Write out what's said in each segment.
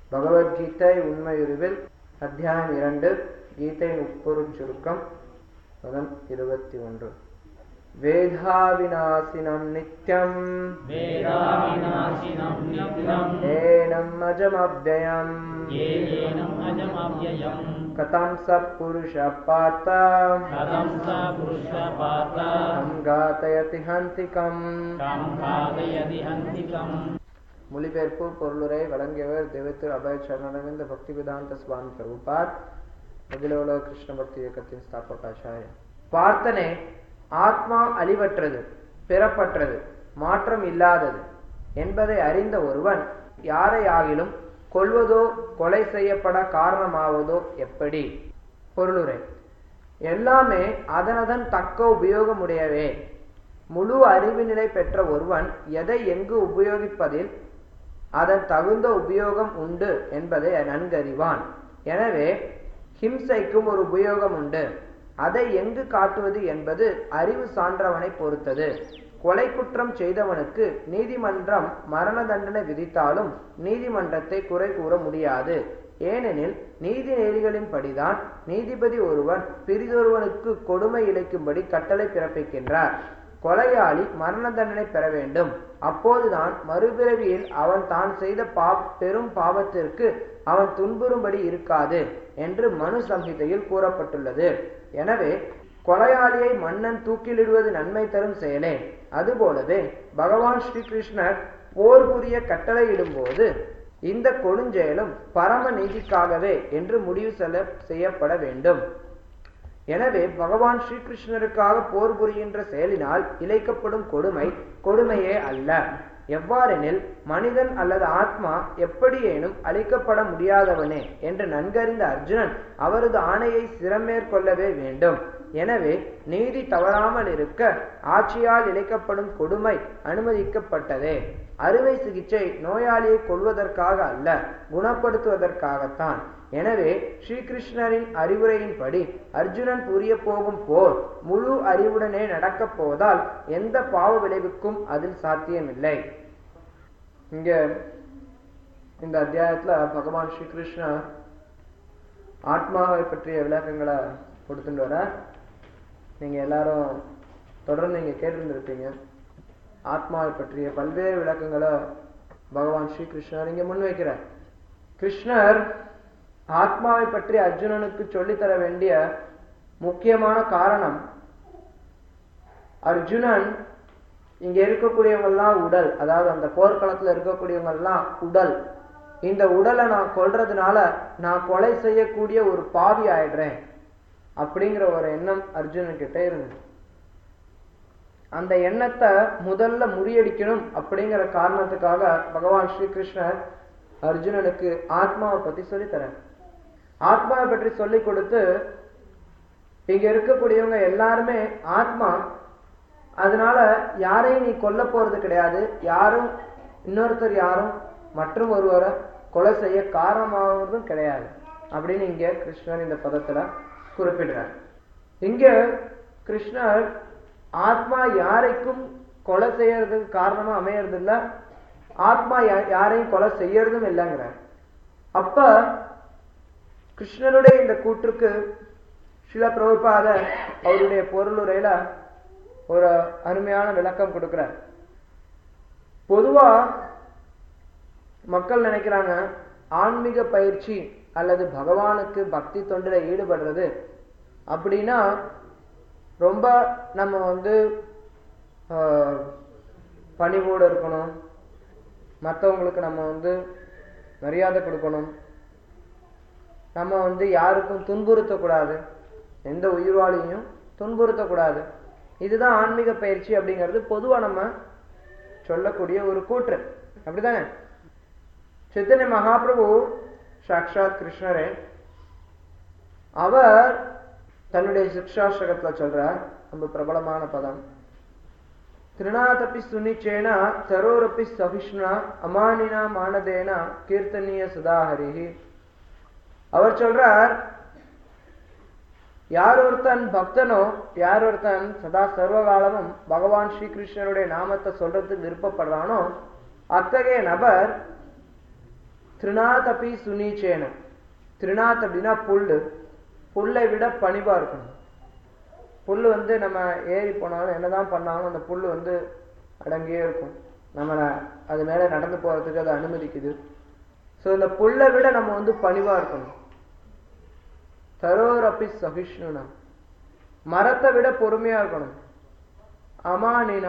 பகவத்கீதை உண்மையுருவில் அத்தியாயம் 2 கீதையின் உட்பொருள் சுருக்கம் பதம் 21. வேதாவிநாசினம் நித்யம் ஏனம் அஜமவ்யயம் கதம் சப்புருஷ பார்த்த காதயதி ஹந்திகம். மொழிபெயர்ப்பு பொருளுரை வழங்கியவர் தேவத்திரு அபய சரணானந்த பக்தி வேதாந்த சுவாமி பிரபுபாத், அகிலோலக கிருஷ்ண பக்தி இயக்கத்தின் ஸ்தாபகாச்சாரிய. பார்த்தனே, ஆத்மா அழிவற்றது, பிறப்பற்றது, மாற்றம் இல்லாதது என்பதை அறிந்த ஒருவன் யாரையாகிலும் கொல்வதோ கொலை செய்யப்பட காரணமாவதோ எப்படி? பொருளுரை: எல்லாமே அதனதன் தக்க உபயோகமுடையவே. முழு அறிவு நிலை பெற்ற ஒருவன் எதை எங்கு உபயோகிப்பதில் அதன் தகுந்த உபயோகம் உண்டு என்பதை நன்கறிவான். எனவே ஹிம்சைக்கும் ஒரு உபயோகம் உண்டு. அதை எங்கு காட்டுவது என்பது அறிவு சான்றவனை பொறுத்தது. கொலை குற்றம் செய்தவனுக்கு நீதிமன்றம் மரண தண்டனை விதித்தாலும் நீதிமன்றத்தை குறை கூற முடியாது. ஏனெனில் நீதி நெறிகளின் படிதான் நீதிபதி ஒருவன் பிறிதொருவனுக்கு கொடுமை இழைக்கும்படி கட்டளை பிறப்பிக்கின்றார். கொலையாளி மரண தண்டனை பெற வேண்டும். அப்போதுதான் மறுபிறவியில் அவன் தான் செய்த பெரும் பாவத்திற்கு அவன் துன்புறும்படி இருக்காது என்று மனு சம்ஹிதையில் கூறப்பட்டுள்ளது. எனவே கொலையாளியை மன்னன் தூக்கிலிடுவது நன்மை தரும் செயலே. அதுபோலவே பகவான் ஸ்ரீகிருஷ்ணர் போர் புரிய கட்டளையிடும் போது இந்த கொடுஞ்செயலும் பரம நீதிக்காகவே என்று முடிவு செய்யப்பட வேண்டும். எனவே பகவான் ஸ்ரீகிருஷ்ணருக்காக போர் புரிகின்ற செயலினால் இழைக்கப்படும் கொடுமையே அல்ல. எவ்வாறெனில் மனிதன் அல்லது ஆத்மா எப்படியேனும் அழிக்கப்பட முடியாதவனே என்று நன்கறிந்த அர்ஜுனன் அவரது ஆணையை சிரமேற்கொள்ளவே வேண்டும். எனவே நீதி தவறாமல் இருக்க ஆட்சியால் இழைக்கப்படும் கொடுமை அனுமதிக்கப்பட்டதே. அறுவை சிகிச்சை நோயாளியை கொல்வதற்காக அல்ல, குணப்படுத்துவதற்காகத்தான். எனவே ஸ்ரீகிருஷ்ணரின் அறிவுரையின்படி அர்ஜுனன் புரிய போகும் போர் முழு அறிவுடனே நடக்கப் போவதால் எந்த பாவ விளைவுக்கும் அதில் சாத்தியமில்லை. இங்க இந்த அத்தியாயத்துல பகவான் ஸ்ரீகிருஷ்ணர் ஆத்மாவை பற்றிய விளக்கங்களை கொடுத்துட்டு வர. நீங்க எல்லாரும் தொடர்ந்து நீங்க கேட்டிருந்திருப்பீங்க. ஆத்மாவை பற்றிய பல்வேறு விளக்கங்களை பகவான் ஸ்ரீகிருஷ்ணர் இங்க முன்வைக்கிறார். கிருஷ்ணர் ஆத்மாவை பற்றி அர்ஜுனனுக்கு சொல்லித்தர வேண்டிய முக்கியமான காரணம், அர்ஜுனன் இங்க இருக்கக்கூடியவங்கெல்லாம் உடல், அதாவது அந்த போர்க்களத்துல இருக்கக்கூடியவங்கெல்லாம் உடல். இந்த உடலை நான் கொல்றதுனால நான் கொலை செய்யக்கூடிய ஒரு பாவி ஆயிடுறேன் அப்படிங்கிற ஒரு எண்ணம் அர்ஜுனன் கிட்ட இருந்தது. அந்த எண்ணத்தை முதல்ல முறியடிக்கணும் அப்படிங்கிற காரணத்துக்காக பகவான் ஸ்ரீகிருஷ்ணர் அர்ஜுனனுக்கு ஆத்மாவை பத்தி சொல்லித்தர. ஆத்மாவை பற்றி சொல்லி கொடுத்து, இங்க இருக்கக்கூடியவங்க எல்லாருமே ஆத்மா, அதனால யாரையும் நீ கொல்ல போறது கிடையாது, யாரும் இன்னொருத்தர் யாரும் மற்றும் ஒருவரை கொலை செய்ய காரணமாவதும் கிடையாது அப்படின்னு இங்க கிருஷ்ணர் இந்த பதத்துல குறிப்பிடுறார். இங்க கிருஷ்ணர் ஆத்மா யாரைக்கும் கொலை செய்யறதுக்கு காரணமா அமையறது இல்ல, ஆத்மா யாரையும் கொலை செய்யறதும் இல்லைங்கிறார். அப்ப கிருஷ்ணருடைய இந்த கூற்றுக்கு ஸ்ரீல பிரபுபாத அவருடைய பொருளுரையில ஒரு அருமையான விளக்கம் கொடுக்கிறார். பொதுவா மக்கள் நினைக்கிறாங்க, ஆன்மீக பயிற்சி அல்லது பகவானுக்கு பக்தி தொண்டில ஈடுபடுறது அப்படின்னா ரொம்ப நம்ம பணிவோடு இருக்கணும், மற்றவங்களுக்கு நம்ம மரியாதை கொடுக்கணும், நம்ம யாருக்கும் துன்புறுத்தக்கூடாது, எந்த உயிர்வாளியையும் துன்புறுத்தக்கூடாது. இதுதான் ஆன்மீக பயிற்சி அப்படிங்கிறது பொதுவா நம்ம சொல்லக்கூடிய ஒரு கூற்று. அப்படித்தானே? சைத்தன்ய மகாபிரபு சாக்ஷாத் கிருஷ்ணரே அவர் தன்னுடைய சிக்ஷாஸ்திரகத்துல சொல்றார், ரொம்ப பிரபலமான பதம், திருநாதப்பி சுனிச்சேனா சரோரப்பி சகிஷ்ணா அமானினா மானதேனா கீர்த்தனிய சுதாஹரிஹி. அவர் சொல்றார், யார் ஒருத்தன் பக்தனோ, யார் ஒருத்தன் சதா சர்வகாலமும் பகவான் ஸ்ரீகிருஷ்ணருடைய நாமத்தை சொல்றதுக்கு விருப்பப்படுறானோ அத்தகைய நபர் திருநாத் அப்படி சுனீச்சேன. திருநாத் அப்படின்னா புல்லு. புல்லை விட பணிவா இருக்கணும். புல்லு நம்ம ஏறி போனாலும் என்னதான் பண்ணாலும் அந்த புல்லு அடங்கியே இருக்கும். நம்மளை அது மேல நடந்து போறதுக்கு அது அனுமதிக்குது. ஸோ இந்த புல்லை விட நம்ம பணிவா இருக்கணும். தரோர் அப்படி சகிஷ்ணுனா, மரத்தை விட பொறுமையா இருக்கணும். அமானினா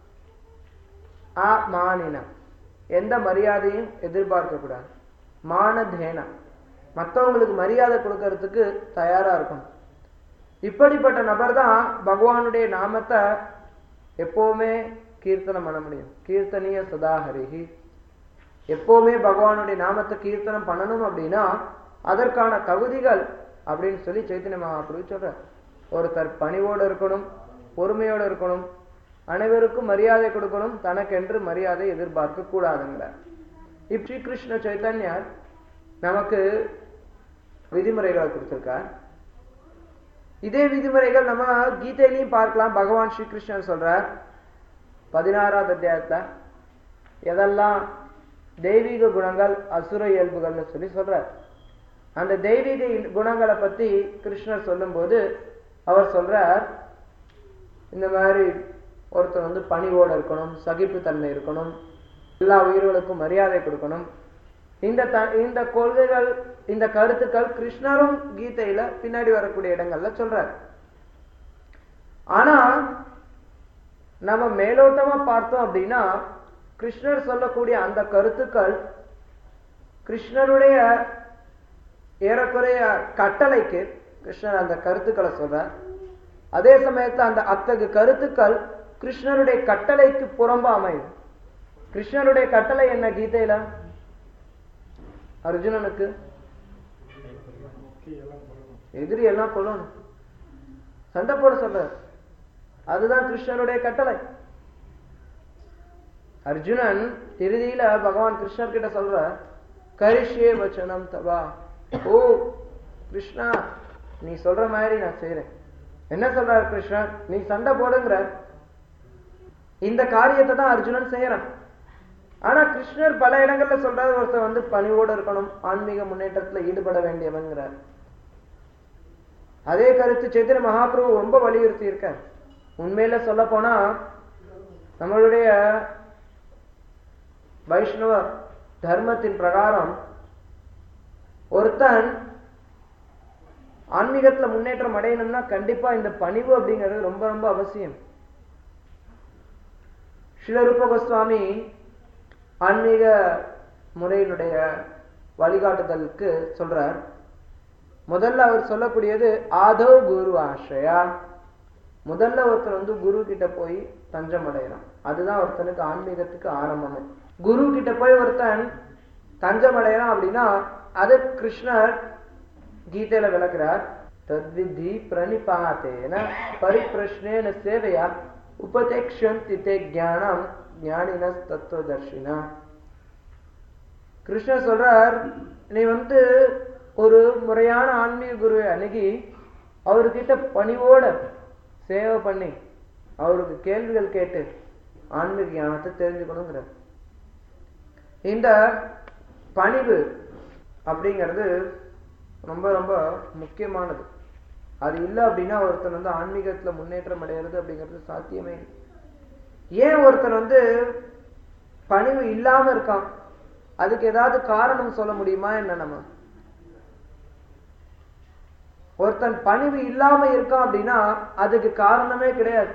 மானினா, எந்த மரியாதையும் எதிர்பார்க்க கூடாது. மானதேனா, மற்றவங்களுக்கு மரியாதை கொடுக்கறதுக்கு தயாரா இருக்கணும். இப்படிப்பட்ட நபர் தான் பகவானுடைய நாமத்தை எப்பவுமே கீர்த்தனம் பண்ண முடியும். கீர்த்தனிய சதாஹரிஹி, எப்பவுமே பகவானுடைய நாமத்தை கீர்த்தனம் பண்ணணும் அப்படின்னா அதற்கான தகுதிகள் அப்படின்னு சொல்லி சைத்தன்ய மகாபிரபு சொல்ற. ஒருத்தர் பணிவோடு இருக்கணும், பொறுமையோடு இருக்கணும், அனைவருக்கும் மரியாதை கொடுக்கணும், தனக்கென்று மரியாதை எதிர்பார்க்க கூடாதுங்கிற. ஸ்ரீ கிருஷ்ண சைத்தன்யர் நமக்கு விதிமுறைகளை கொடுத்திருக்கார். இதே விதிமுறைகள் நம்ம கீதையிலையும் பார்க்கலாம். பகவான் ஸ்ரீ கிருஷ்ணர் சொல்றார் 16வது அத்தியாயத்துல எதெல்லாம் தெய்வீக குணங்கள் அசுர இயல்புகள்னு சொல்லி சொல்றார். அந்த தெய்வீக குணங்களை பத்தி கிருஷ்ணர் சொல்லும் போது அவர் சொல்றார், இந்த மாதிரி ஒருத்தர் பணிவோடு இருக்கணும், சகிப்புத்தன்மை இருக்கணும், எல்லா உயிர்களுக்கும் மரியாதை கொடுக்கணும். இந்த கொள்கைகள், இந்த கருத்துக்கள் கிருஷ்ணரும் கீதையில பின்னாடி வரக்கூடிய இடங்கள்ல சொல்றார். ஆனா நம்ம மேலோட்டமா பார்த்தோம் அப்படின்னா கிருஷ்ணர் சொல்லக்கூடிய அந்த கருத்துக்கள் கிருஷ்ணருடைய ஏறக்குறைய கட்டளைக்கு கிருஷ்ணர் அந்த கருத்துக்களை சொல்றார். அதே சமயத்துல அந்த அத்தகு கருத்துக்கள் கிருஷ்ணருடைய கட்டளைக்கு புறம்பா அமையும். கிருஷ்ணருடைய கட்டளை என்ன கீதையில? அர்ஜுனனுக்கு எதிரி எல்லாம் கொல்லணும், சண்டை போட சொல்ற. அதுதான் கிருஷ்ணருடைய கட்டளை. அர்ஜுனன் இறுதியில பகவான் கிருஷ்ணர் கிட்ட சொல்ற, கரிஷ்யே வச்சனம் தவா. ஓ கிருஷ்ணா, நீ சொல்ற மாதிரி நான் செய்யறேன். என்ன சொல்றாரு கிருஷ்ணர்? நீ சண்டை போடுங்கிற. இந்த காரியத்தை தான் அர்ஜுனன் செய்யறான். ஆனா கிருஷ்ணர் பல இடங்கள்ல சொல்றாரு, ஒருத்தர் பணிவோடு இருக்கணும், ஆன்மீக முன்னேற்றத்துல ஈடுபட வேண்டியவங்கிறார். அதே கருத்து சைத்தன்ய மகாபிரபு ரொம்ப வலியுறுத்தி இருக்கார். உண்மையில சொல்ல போனா நம்மளுடைய வைஷ்ணவ தர்மத்தின் பிரகாரம் ஒருத்தன் ஆன்மீகத்துல முன்னேற்றம் அடையணும்னா கண்டிப்பா இந்த பணிவு அப்படிங்கிறது ரொம்ப ரொம்ப அவசியம். ஸ்ரீல ரூப கோஸ்வாமி ஆன்மீக முறையினுடைய வழிகாட்டுதலுக்கு சொல்றார். முதல்ல அவர் சொல்லக்கூடியது ஆதவ் குரு ஆශ්‍රயா. முதல்ல ஒருத்தர் குரு கிட்ட போய் தஞ்சம் அடையலாம். அதுதான் ஒருத்தனுக்கு ஆன்மீகத்துக்கு ஆரம்பமே. குரு கிட்ட போய் ஒருத்தன் தஞ்சம் அடையலாம் அப்படின்னா அது கிருஷ்ணர் கீதையில விளக்குறார். தத்விதி பிரணிபாதேன பரிப்ரஷ்னேன சேவையா உபதேக்ஷந்தி தே ஞானம் ஞானின தத்துவதர்ஷினா. கிருஷ்ணர் சொல்றார், நீ ஒரு முறையான ஆன்மீக குருவை அணுகி அவர்கிட்ட பணிவோட சேவை பண்ணி அவருக்கு கேள்விகள் கேட்டு ஆன்மீக ஞானத்தை தெரிஞ்சுக்கணுங்கிற. இந்த பணிவு அப்படிங்கிறது ரொம்ப ரொம்ப முக்கியமானது. அது இல்லை அப்படின்னா ஒருத்தன் ஆன்மீகத்துல முன்னேற்றம் அடைகிறது அப்படிங்கிறது சாத்தியமே. ஏன் ஒருத்தன் பணிவு இல்லாம இருக்கான்? அதுக்கு ஏதாவது காரணம் சொல்ல முடியுமா என்ன? நம்ம ஒருத்தன் பணிவு இல்லாம இருக்கான் அப்படின்னா அதுக்கு காரணமே கிடையாது.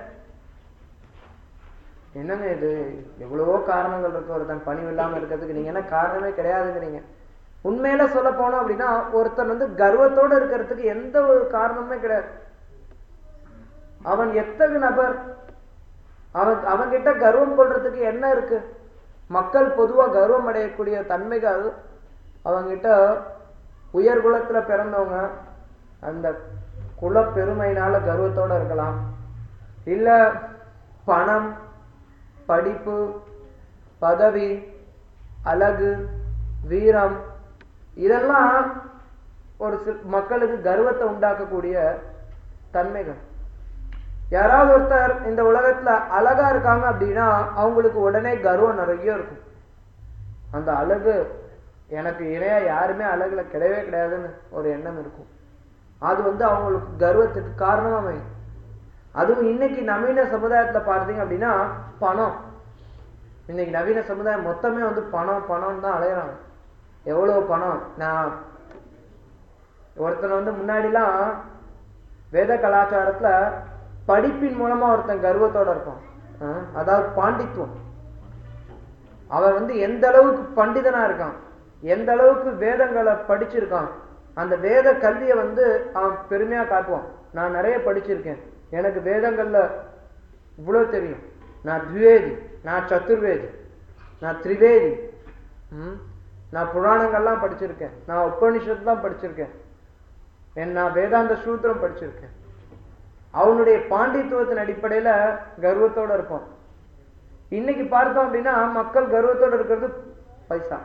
என்னங்க இது, எவ்வளவோ காரணங்கள் இருக்கு ஒருத்தன் பணிவு இல்லாம இருக்கிறதுக்கு, நீங்க என்ன காரணமே கிடையாதுங்கிறீங்க. உண்மையில சொல்ல போனோம் அப்படின்னா ஒருத்தன் கர்வத்தோட இருக்கிறதுக்கு எந்த ஒரு காரணமே கிடையாது. அவன் எத்தகு நபர், அவன்கிட்ட கர்வம் கொள்றதுக்கு என்ன இருக்கு? மக்கள் பொதுவா கர்வம் அடையக்கூடிய தன்மைகள் அவங்கிட்ட உயர் குலத்துல பிறந்தவங்க அந்த குல பெருமையினால கர்வத்தோட இருக்கலாம். இல்ல பணம், படிப்பு, பதவி, அழகு, வீரம், இதெல்லாம் ஒரு மக்களுக்கு கர்வத்தை உண்டாக்கக்கூடிய தன்மைகள். யாராவது ஒருத்தர் இந்த உலகத்துல அழகா இருக்காங்க அப்படின்னா அவங்களுக்கு உடனே கர்வம் நிறைய இருக்கும். அந்த அழகு எனக்கு இணையா யாருமே அழகுல கிடையவே கிடையாதுன்னு ஒரு எண்ணம் இருக்கும். அது அவங்களுக்கு கர்வத்துக்கு காரணமா அமையும். அதுவும் இன்னைக்கு நவீன சமுதாயத்துல பார்த்தீங்க அப்படின்னா பணம். இன்னைக்கு நவீன சமுதாயம் மொத்தமே பணம் பணம் தான் அலையிறாங்க. எவ்வளவு பணம். நான் ஒருத்தன் முன்னாடிலாம் வேத கலாச்சாரத்துல படிப்பின் மூலமா ஒருத்தன் கர்வத்தோட இருப்பான். அதாவது பாண்டித்துவம். அவன் எந்த அளவுக்கு பண்டிதனா இருக்கான், எந்த அளவுக்கு வேதங்களை படிச்சிருக்கான், அந்த வேத கல்வியை அவன் பெருமையா காட்டுவான். நான் நிறைய படிச்சிருக்கேன், எனக்கு வேதங்கள்ல இவ்வளவு தெரியும், நான் துவேதி, நான் சதுர்வேதி, நான் திரிவேதி, நான் புராணங்கள்லாம் படிச்சிருக்கேன், நான் உபனிஷத்து தான் படிச்சிருக்கேன், நான் வேதாந்த சூத்திரம் படிச்சிருக்கேன். அவனுடைய பாண்டித்துவத்தின் அடிப்படையில கர்வத்தோட இருப்பான். இன்னைக்கு பார்த்தோம் அப்படின்னா மக்கள் கர்வத்தோட இருக்கிறது பைசா.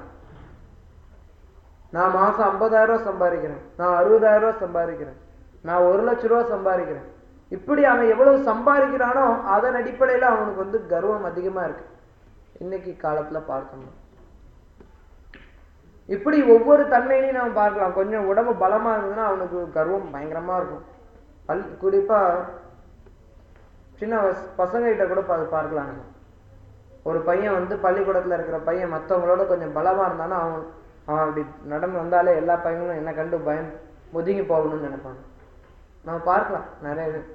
நான் மாசம் 50,000 ரூபாய் சம்பாதிக்கிறேன், நான் 60,000 ரூபாய் சம்பாதிக்கிறேன், நான் 1,00,000 ரூபாய் சம்பாதிக்கிறேன். இப்படி அவன் எவ்வளவு சம்பாதிக்கிறானோ அதன் அடிப்படையில அவனுக்கு கர்வம் அதிகமா இருக்கு இன்னைக்கு காலத்துல பார்த்தோம்னா. இப்படி ஒவ்வொரு தன்மையிலையும் நம்ம பார்க்கலாம். கொஞ்சம் உடம்பு பலமா இருந்ததுன்னா அவனுக்கு கர்வம் பயங்கரமா இருக்கும். குறிப்பா சின்ன பசங்க கிட்ட கூட பார்க்கலாம். ஒரு பையன் பள்ளிக்கூடத்துல இருக்கிற பையன் மற்றவங்களோட கொஞ்சம் பலமா இருந்தானா அவன் அப்படி நடந்து வந்தாலே எல்லா பையங்களும் என்ன கண்டு பயம் ஒதுங்கி போகணும்னு நினைப்பாங்க. நம்ம பார்க்கலாம் நிறைய பேர்.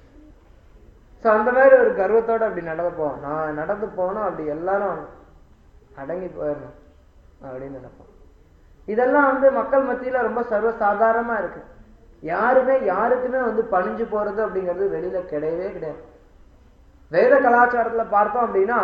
ஸோ அந்த மாதிரி ஒரு கர்வத்தோட அப்படி நடந்து போனோம் அப்படி எல்லாரும் அடங்கி போயிடணும் அப்படின்னு நினைப்போம். இதெல்லாம் மக்கள் மத்தியில ரொம்ப சர்வசாதாரணமா இருக்கு. யாருக்குமே பணிஞ்சு போறது அப்படிங்கிறது வெளியில கிடையவே கிடையாது. வேத கலாச்சாரத்துல பார்த்தோம் அப்படின்னா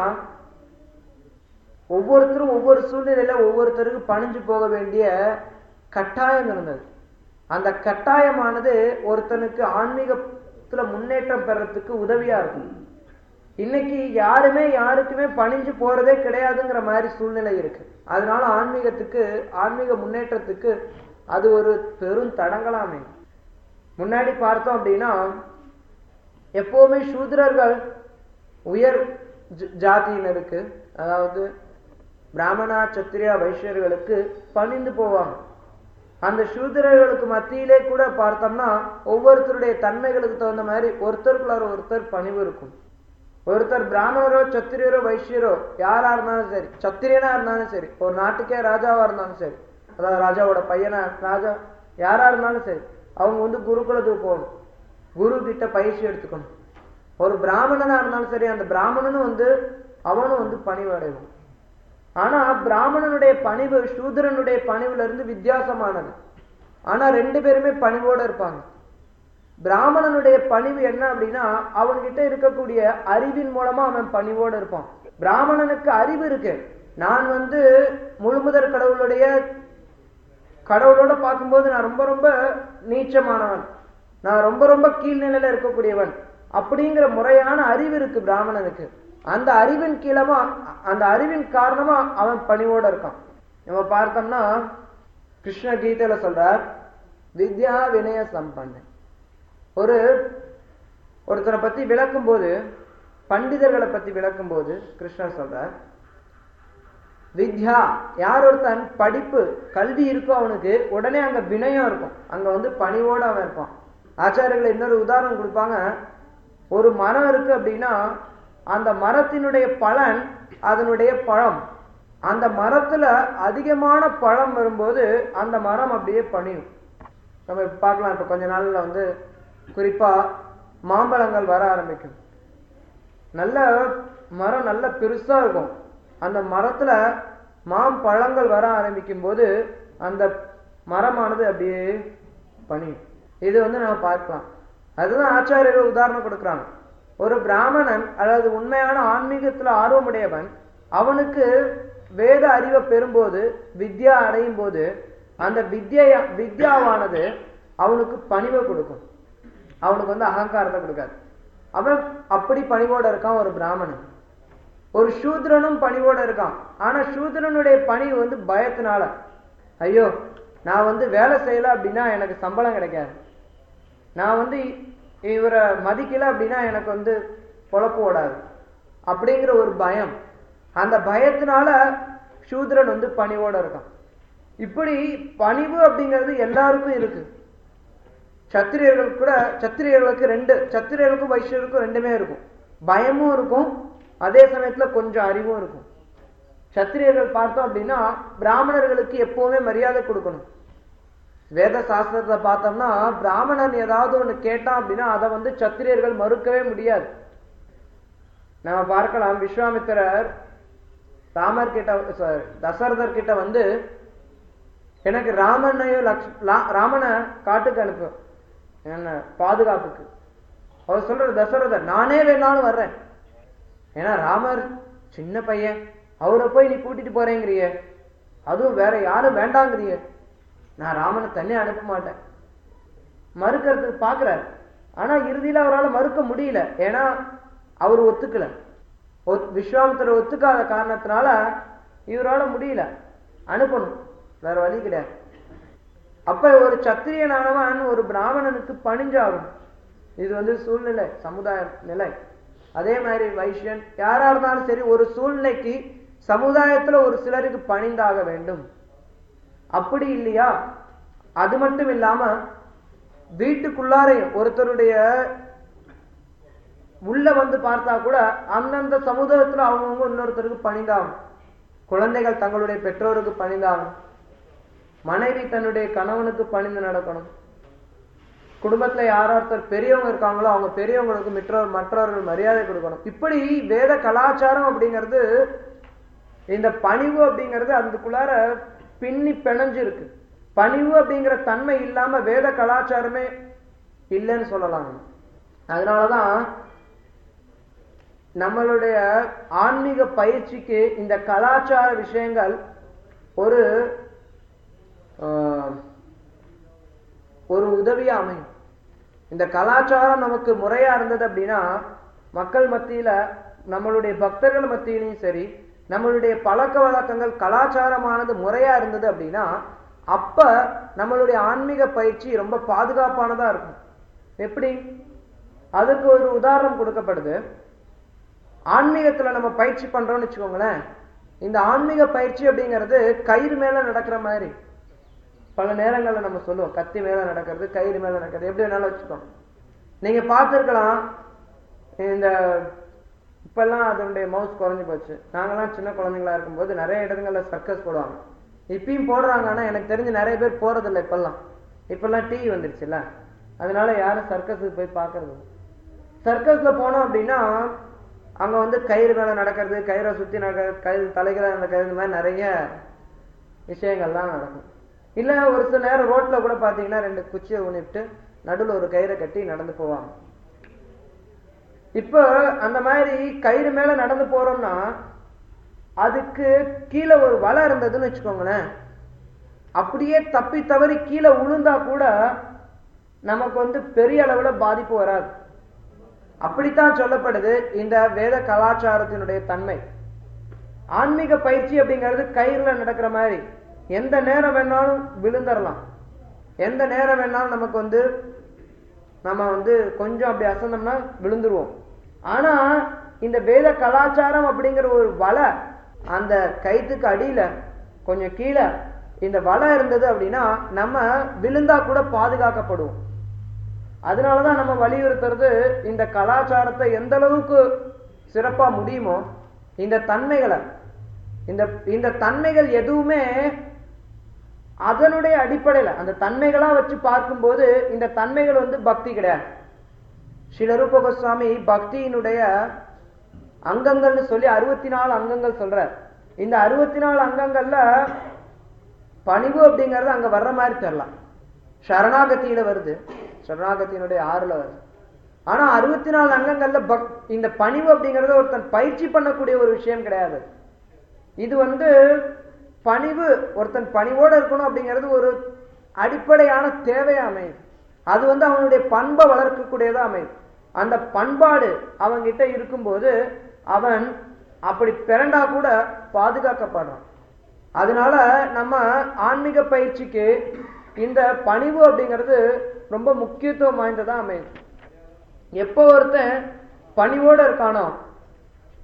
ஒவ்வொருத்தரும் ஒவ்வொரு சூழ்நிலையில ஒவ்வொருத்தருக்கு பணிஞ்சு போக வேண்டிய கட்டாயம் இருந்தது. அந்த கட்டாயமானது ஒருத்தனுக்கு ஆன்மீகத்துல முன்னேற்றம் பெறறதுக்கு உதவியா இருக்கும். இன்னைக்கு யாருக்குமே பணிஞ்சு போறதே கிடையாதுங்கிற மாதிரி சூழ்நிலை இருக்கு. அதனால ஆன்மீக முன்னேற்றத்துக்கு அது ஒரு பெரும் தடங்கலாமே. முன்னாடி பார்த்தோம் அப்படின்னா எப்பவுமே சூத்திரர்கள் உயர் ஜாதியினருக்கு, அதாவது பிராமணா சத்திரியா வைஷ்யர்களுக்கு பணிந்து போவாங்க. அந்த சூத்திரர்களுக்கு மத்தியிலே கூட பார்த்தோம்னா ஒவ்வொருத்தருடைய தன்மைகளுக்கு தகுந்த மாதிரி ஒருத்தருக்குள்ளார ஒருத்தர் பணிவு இருக்கும். ஒருத்தர் பிராமணரோ சத்திரியரோ வைஷ்யரோ யாரா இருந்தாலும் சரி, சத்திரியனா இருந்தாலும் சரி, ஒரு நாட்டுக்கே ராஜாவா இருந்தாலும் சரி, அதாவது ராஜாவோட பையனா ராஜா யாரா இருந்தாலும் சரி, அவங்க குருகுலத்துக்கு போகணும், குரு கிட்ட பயிற்சி எடுத்துக்கணும். ஒரு பிராமணனா இருந்தாலும் சரி, அந்த பிராமணனும் அவனும் பணிவு அடைவான். ஆனா பிராமணனுடைய பணிவு சூத்திரனுடைய பணிவுல இருந்து வித்தியாசமானது. ஆனா ரெண்டு பேருமே பணிவோட இருப்பாங்க. பிராமணனுடைய பணிவு என்ன அப்படின்னா அவன்கிட்ட இருக்கக்கூடிய அறிவின் மூலமா அவன் பணிவோட இருப்பான். பிராமணனுக்கு அறிவு இருக்கு, நான் முழுமுதற் கடவுளோட பார்க்கும்போது நான் ரொம்ப ரொம்ப நீச்சமானவன், நான் ரொம்ப ரொம்ப கீழ்நிலையில இருக்கக்கூடியவன் அப்படிங்கிற முறையான அறிவு இருக்கு பிராமணனுக்கு. அந்த அறிவின் காரணமா அவன் பணிவோட இருக்கான். நம்ம பார்த்தோம்னா கிருஷ்ண கீதையில சொல்றார், வித்யா வினய சம்பன்ன. ஒருத்தரை பத்தி விளக்கும் போது, பண்டிதர்களை பத்தி விளக்கும் போது கிருஷ்ணர் சொல்றார், வித்யா, யார் ஒருத்தன் படிப்பு கல்வி இருக்கோ அவனுக்கு உடனே அங்க வினயம் இருக்கும், அங்க பணிவோட அவன் இருப்பான். ஆச்சாரியர்கள் இன்னொரு உதாரணம் கொடுப்பாங்க. ஒரு மரம் இருக்கு அப்படின்னா அந்த மரத்தினுடைய பலன் அதனுடைய பழம். அந்த மரத்துல அதிகமான பழம் வரும்போது அந்த மரம் அப்படியே பணியும். நம்ம பார்க்கலாம். இப்ப கொஞ்ச நாள்ல குறிப்பா மாம்பழங்கள் வர ஆரம்பிக்கும். நல்ல மரம் நல்ல பெருசா இருக்கும். அந்த மரத்துல மாம்பழங்கள் வர ஆரம்பிக்கும் போது அந்த மரமானது அப்படியே பணியும். இது நம்ம பார்க்கலாம். அதுதான் ஆச்சாரியர்கள் உதாரணம் கொடுக்குறாங்க. ஒரு பிராமணன் அதாவது உண்மையான ஆன்மீகத்துல ஆர்வமுடையவன், அவனுக்கு வேத அறிவை பெறும்போது, வித்யா அடையும் போது அந்த வித்யாவானது அவனுக்கு பணிவை கொடுக்கும், அவனுக்கு அகங்காரத்தை கொடுக்காது. அவன் அப்படி பணிவோட இருக்கான் ஒரு பிராமணன். ஒரு சூத்ரனும் பணிவோட இருக்கான். ஆனா சூத்ரனுடைய பணிவு பயத்தினால, ஐயோ நான் வேலை செய்யல அப்படின்னா எனக்கு சம்பளம் கிடைக்காது, நான் இவரை மதிக்கல அப்படின்னா எனக்கு பொழப்பு ஓடாது அப்படிங்கிற ஒரு பயம். அந்த பயத்தினால சூத்ரன் பணிவோட இருக்கான். இப்படி பணிவு அப்படிங்கிறது எல்லாருக்கும் இருக்கு. சத்திரியர்களுக்கும் வைஷ்யருக்கும் ரெண்டுமே இருக்கும். பயமும் இருக்கும், அதே சமயத்துல கொஞ்சம் அறிவும் இருக்கும். சத்திரியர்கள் பார்த்தோம் அப்படின்னா பிராமணர்களுக்கு எப்பவுமே மரியாதை கொடுக்கணும். வேத சாஸ்திரத்தை பார்த்தோம்னா பிராமணன் ஏதாவது ஒண்ணு கேட்டான் அப்படின்னா அதை சத்திரியர்கள் மறுக்கவே முடியாது. நம்ம பார்க்கலாம், விஸ்வாமித்திரர் ராமர் கிட்ட தசரதர் கிட்ட எனக்கு ராமனை காட்டுக்கு அனுப்பு என்ன பாதுகாப்புக்கு. அவர் சொல்ற, தசரதர் நானே வேணாலும் வர்றேன். ஏன்னா ராமர் சின்ன பையன், அவரை போய் நீ கூட்டிட்டு போறேங்கிறிய, அதுவும் வேற யாரும் வேண்டாங்கிறிய, நான் ராமனை தனியா அனுப்ப மாட்டேன் மறுக்கிறதுக்கு பாக்குறாரு. ஆனா இறுதியில அவரால் மறுக்க முடியல. ஏன்னா அவர் ஒத்துக்கல. விஸ்வாமித்திரர் ஒத்துக்காத காரணத்தினால இவரால் முடியல, அனுப்பணும், வேற வழி கிடையாது. அப்ப ஒரு சத்திரியனானவன் ஒரு பிராமணனுக்கு பணிஞ்சாகும். இது சூழ்நிலை, சமுதாய நிலை. அதே மாதிரி வைஷ்யன் யாரா இருந்தாலும் சரி, ஒரு சூழ்நிலைக்கு சமுதாயத்துல ஒரு சிலருக்கு பணிந்தாக வேண்டும். அப்படி இல்லையா, அது மட்டும் இல்லாம வீட்டுக்குள்ளாரையும் ஒருத்தருடைய உள்ள பார்த்தா கூட அந்தந்த சமுதாயத்துல அவங்கவுங்க இன்னொருத்தருக்கு பணிந்தாகும். குழந்தைகள் தங்களுடைய பெற்றோருக்கு பணிந்தாகும், மனைவி தன்னுடைய கணவனுக்கு பணிந்து நடக்கணும். குடும்பத்துல யாரொருத்தர் பெரியவங்க இருக்காங்களோ அவங்க பெரியவங்களுக்கு மற்றவர்கள் மரியாதை கொடுக்கணும். இப்படி வேத கலாச்சாரம் அப்படிங்கிறது, இந்த பணிவு அப்படிங்கிறது அதுக்குள்ளார பின்னி பிணைஞ்சு இருக்கு. பணிவு அப்படிங்கிற தன்மை இல்லாம வேத கலாச்சாரமே இல்லைன்னு சொல்லலாம். அதனாலதான் நம்மளுடைய ஆன்மீக பயிற்சிக்கு இந்த கலாச்சார விஷயங்கள் ஒரு உதவியா அமையும். இந்த கலாச்சாரம் நமக்கு முறையா இருந்தது அப்படின்னா மக்கள் மத்தியில, நம்மளுடைய பக்தர்கள் மத்தியிலையும் சரி, நம்மளுடைய பழக்க வழக்கங்கள் கலாச்சாரமானது முறையா இருந்தது அப்படின்னா அப்ப நம்மளுடைய ஆன்மீக பயிற்சி ரொம்ப பாதுகாப்பானதா இருக்கும். எப்படி? அதுக்கு ஒரு உதாரணம் கொடுக்கப்படுது. ஆன்மீகத்துல நம்ம பயிற்சி பண்றோம்னு வச்சுக்கோங்களேன். இந்த ஆன்மீக பயிற்சி அப்படிங்கிறது கயிறு மேல நடக்கிற மாதிரி. பல நேரங்கள்ல நம்ம சொல்லுவோம், கத்தி மேல நடக்கிறது, கயிறு மேல நடக்கிறது, எப்படி வேணாலும் வச்சுக்கோங்க. நீங்க பார்த்திருக்கலாம், இந்த இப்பெல்லாம் அதனுடைய மவுஸ் குறைஞ்சு போச்சு. நாங்கெல்லாம் சின்ன குழந்தைங்களா இருக்கும்போது நிறைய இடங்கள்ல சர்க்கஸ் போடுவாங்க. இப்பயும் போடுறாங்க, ஆனா எனக்கு தெரிஞ்சு நிறைய பேர் போறதில்லை. இப்பெல்லாம் டிவி வந்துருச்சுல்ல, அதனால யாரும் சர்க்கஸுக்கு போய் பார்க்கறது. சர்க்கஸ்ல போனோம் அப்படின்னா அங்க கயிறு மேல நடக்கிறது, கயிறை சுத்தி நடக்கிறது, கயிறு தலைகளை நடக்கிறது, இந்த மாதிரி நிறைய விஷயங்கள்லாம் நடக்கும். இல்ல ஒரு சில நேரம் ரோட்ல கூட பாத்தீங்கன்னா 2 குச்சியை ஊனிட்டு நடுவில் ஒரு கயிறை கட்டி நடந்து போவாங்க. இப்ப அந்த மாதிரி கயிறு மேல நடந்து போறோம்னா அதுக்கு கீழே ஒரு வலை இருந்ததுன்னு வச்சுக்கோங்களேன், அப்படியே தப்பி தவறி கீழே உளுந்தா கூட நமக்கு பெரிய அளவுல பாதிப்பு வராது. அப்படித்தான் சொல்லப்படுது இந்த வேத கலாச்சாரத்தினுடைய தன்மை. ஆன்மீக பயிற்சி அப்படிங்கிறது கயிறுல நடக்கிற மாதிரி, எந்த நேரம் வேணாலும் விழுந்துடலாம், எந்த நேரம் வேணாலும் நமக்கு நம்ம கொஞ்சம் அப்படி அசந்தோம்னா விழுந்துருவோம். ஆனா இந்த வேத கலாச்சாரம் அப்படிங்கிற ஒரு வலை, அந்த கயிற்றுக்கு அடியில கொஞ்சம் கீழே இந்த வலை இருந்தது அப்படின்னா நம்ம விழுந்தா கூட பாதுகாக்கப்படுவோம். அதனாலதான் நம்ம வலியுறுத்துறது, இந்த கலாச்சாரத்தை எந்த அளவுக்கு சிறப்பா முடியுமோ இந்த தன்மைகளை, இந்த தன்மைகள் எதுவுமே அதனுடைய அடிப்படையில அந்த தன்மைகளா வச்சு பார்க்கும்போது இந்த தன்மைகள் பக்தி கிடையாது. ஸ்ரீல ரூப கோஸ்வாமி பக்தியினுடைய அங்கங்கள்னு சொல்லி 64 அங்கங்கள் சொல்றார். இந்த 64 அங்கங்கள்ல பணிவு அப்படிங்கிறது அங்க வர்ற மாதிரி தெரியலாம், சரணாகத்தியில வருது, சரணாகத்தினுடைய 6ல வருது. ஆனா 64 அங்கங்கள்ல இந்த பணிவு அப்படிங்கறது ஒருத்தன் பயிற்சி பண்ணக்கூடிய ஒரு விஷயம் கிடையாது. இது பணிவு, ஒருத்தன் பணிவோட இருக்கணும் அப்படிங்கிறது ஒரு அடிப்படையான தேவையா அமையுது. அது அவனுடைய பண்பை வளர்க்கக்கூடியதா அமையுது. அந்த பண்பாடு அவன்கிட்ட இருக்கும்போது அவன் அப்படி பிறண்டா கூட பாதுகாக்கப்படுறான். அதனால நம்ம ஆன்மீக பயிற்சிக்கு இந்த பணிவு அப்படிங்கிறது ரொம்ப முக்கியத்துவம் வாய்ந்ததா அமையுது. எப்போ ஒருத்தன் பணிவோட இருக்கானோ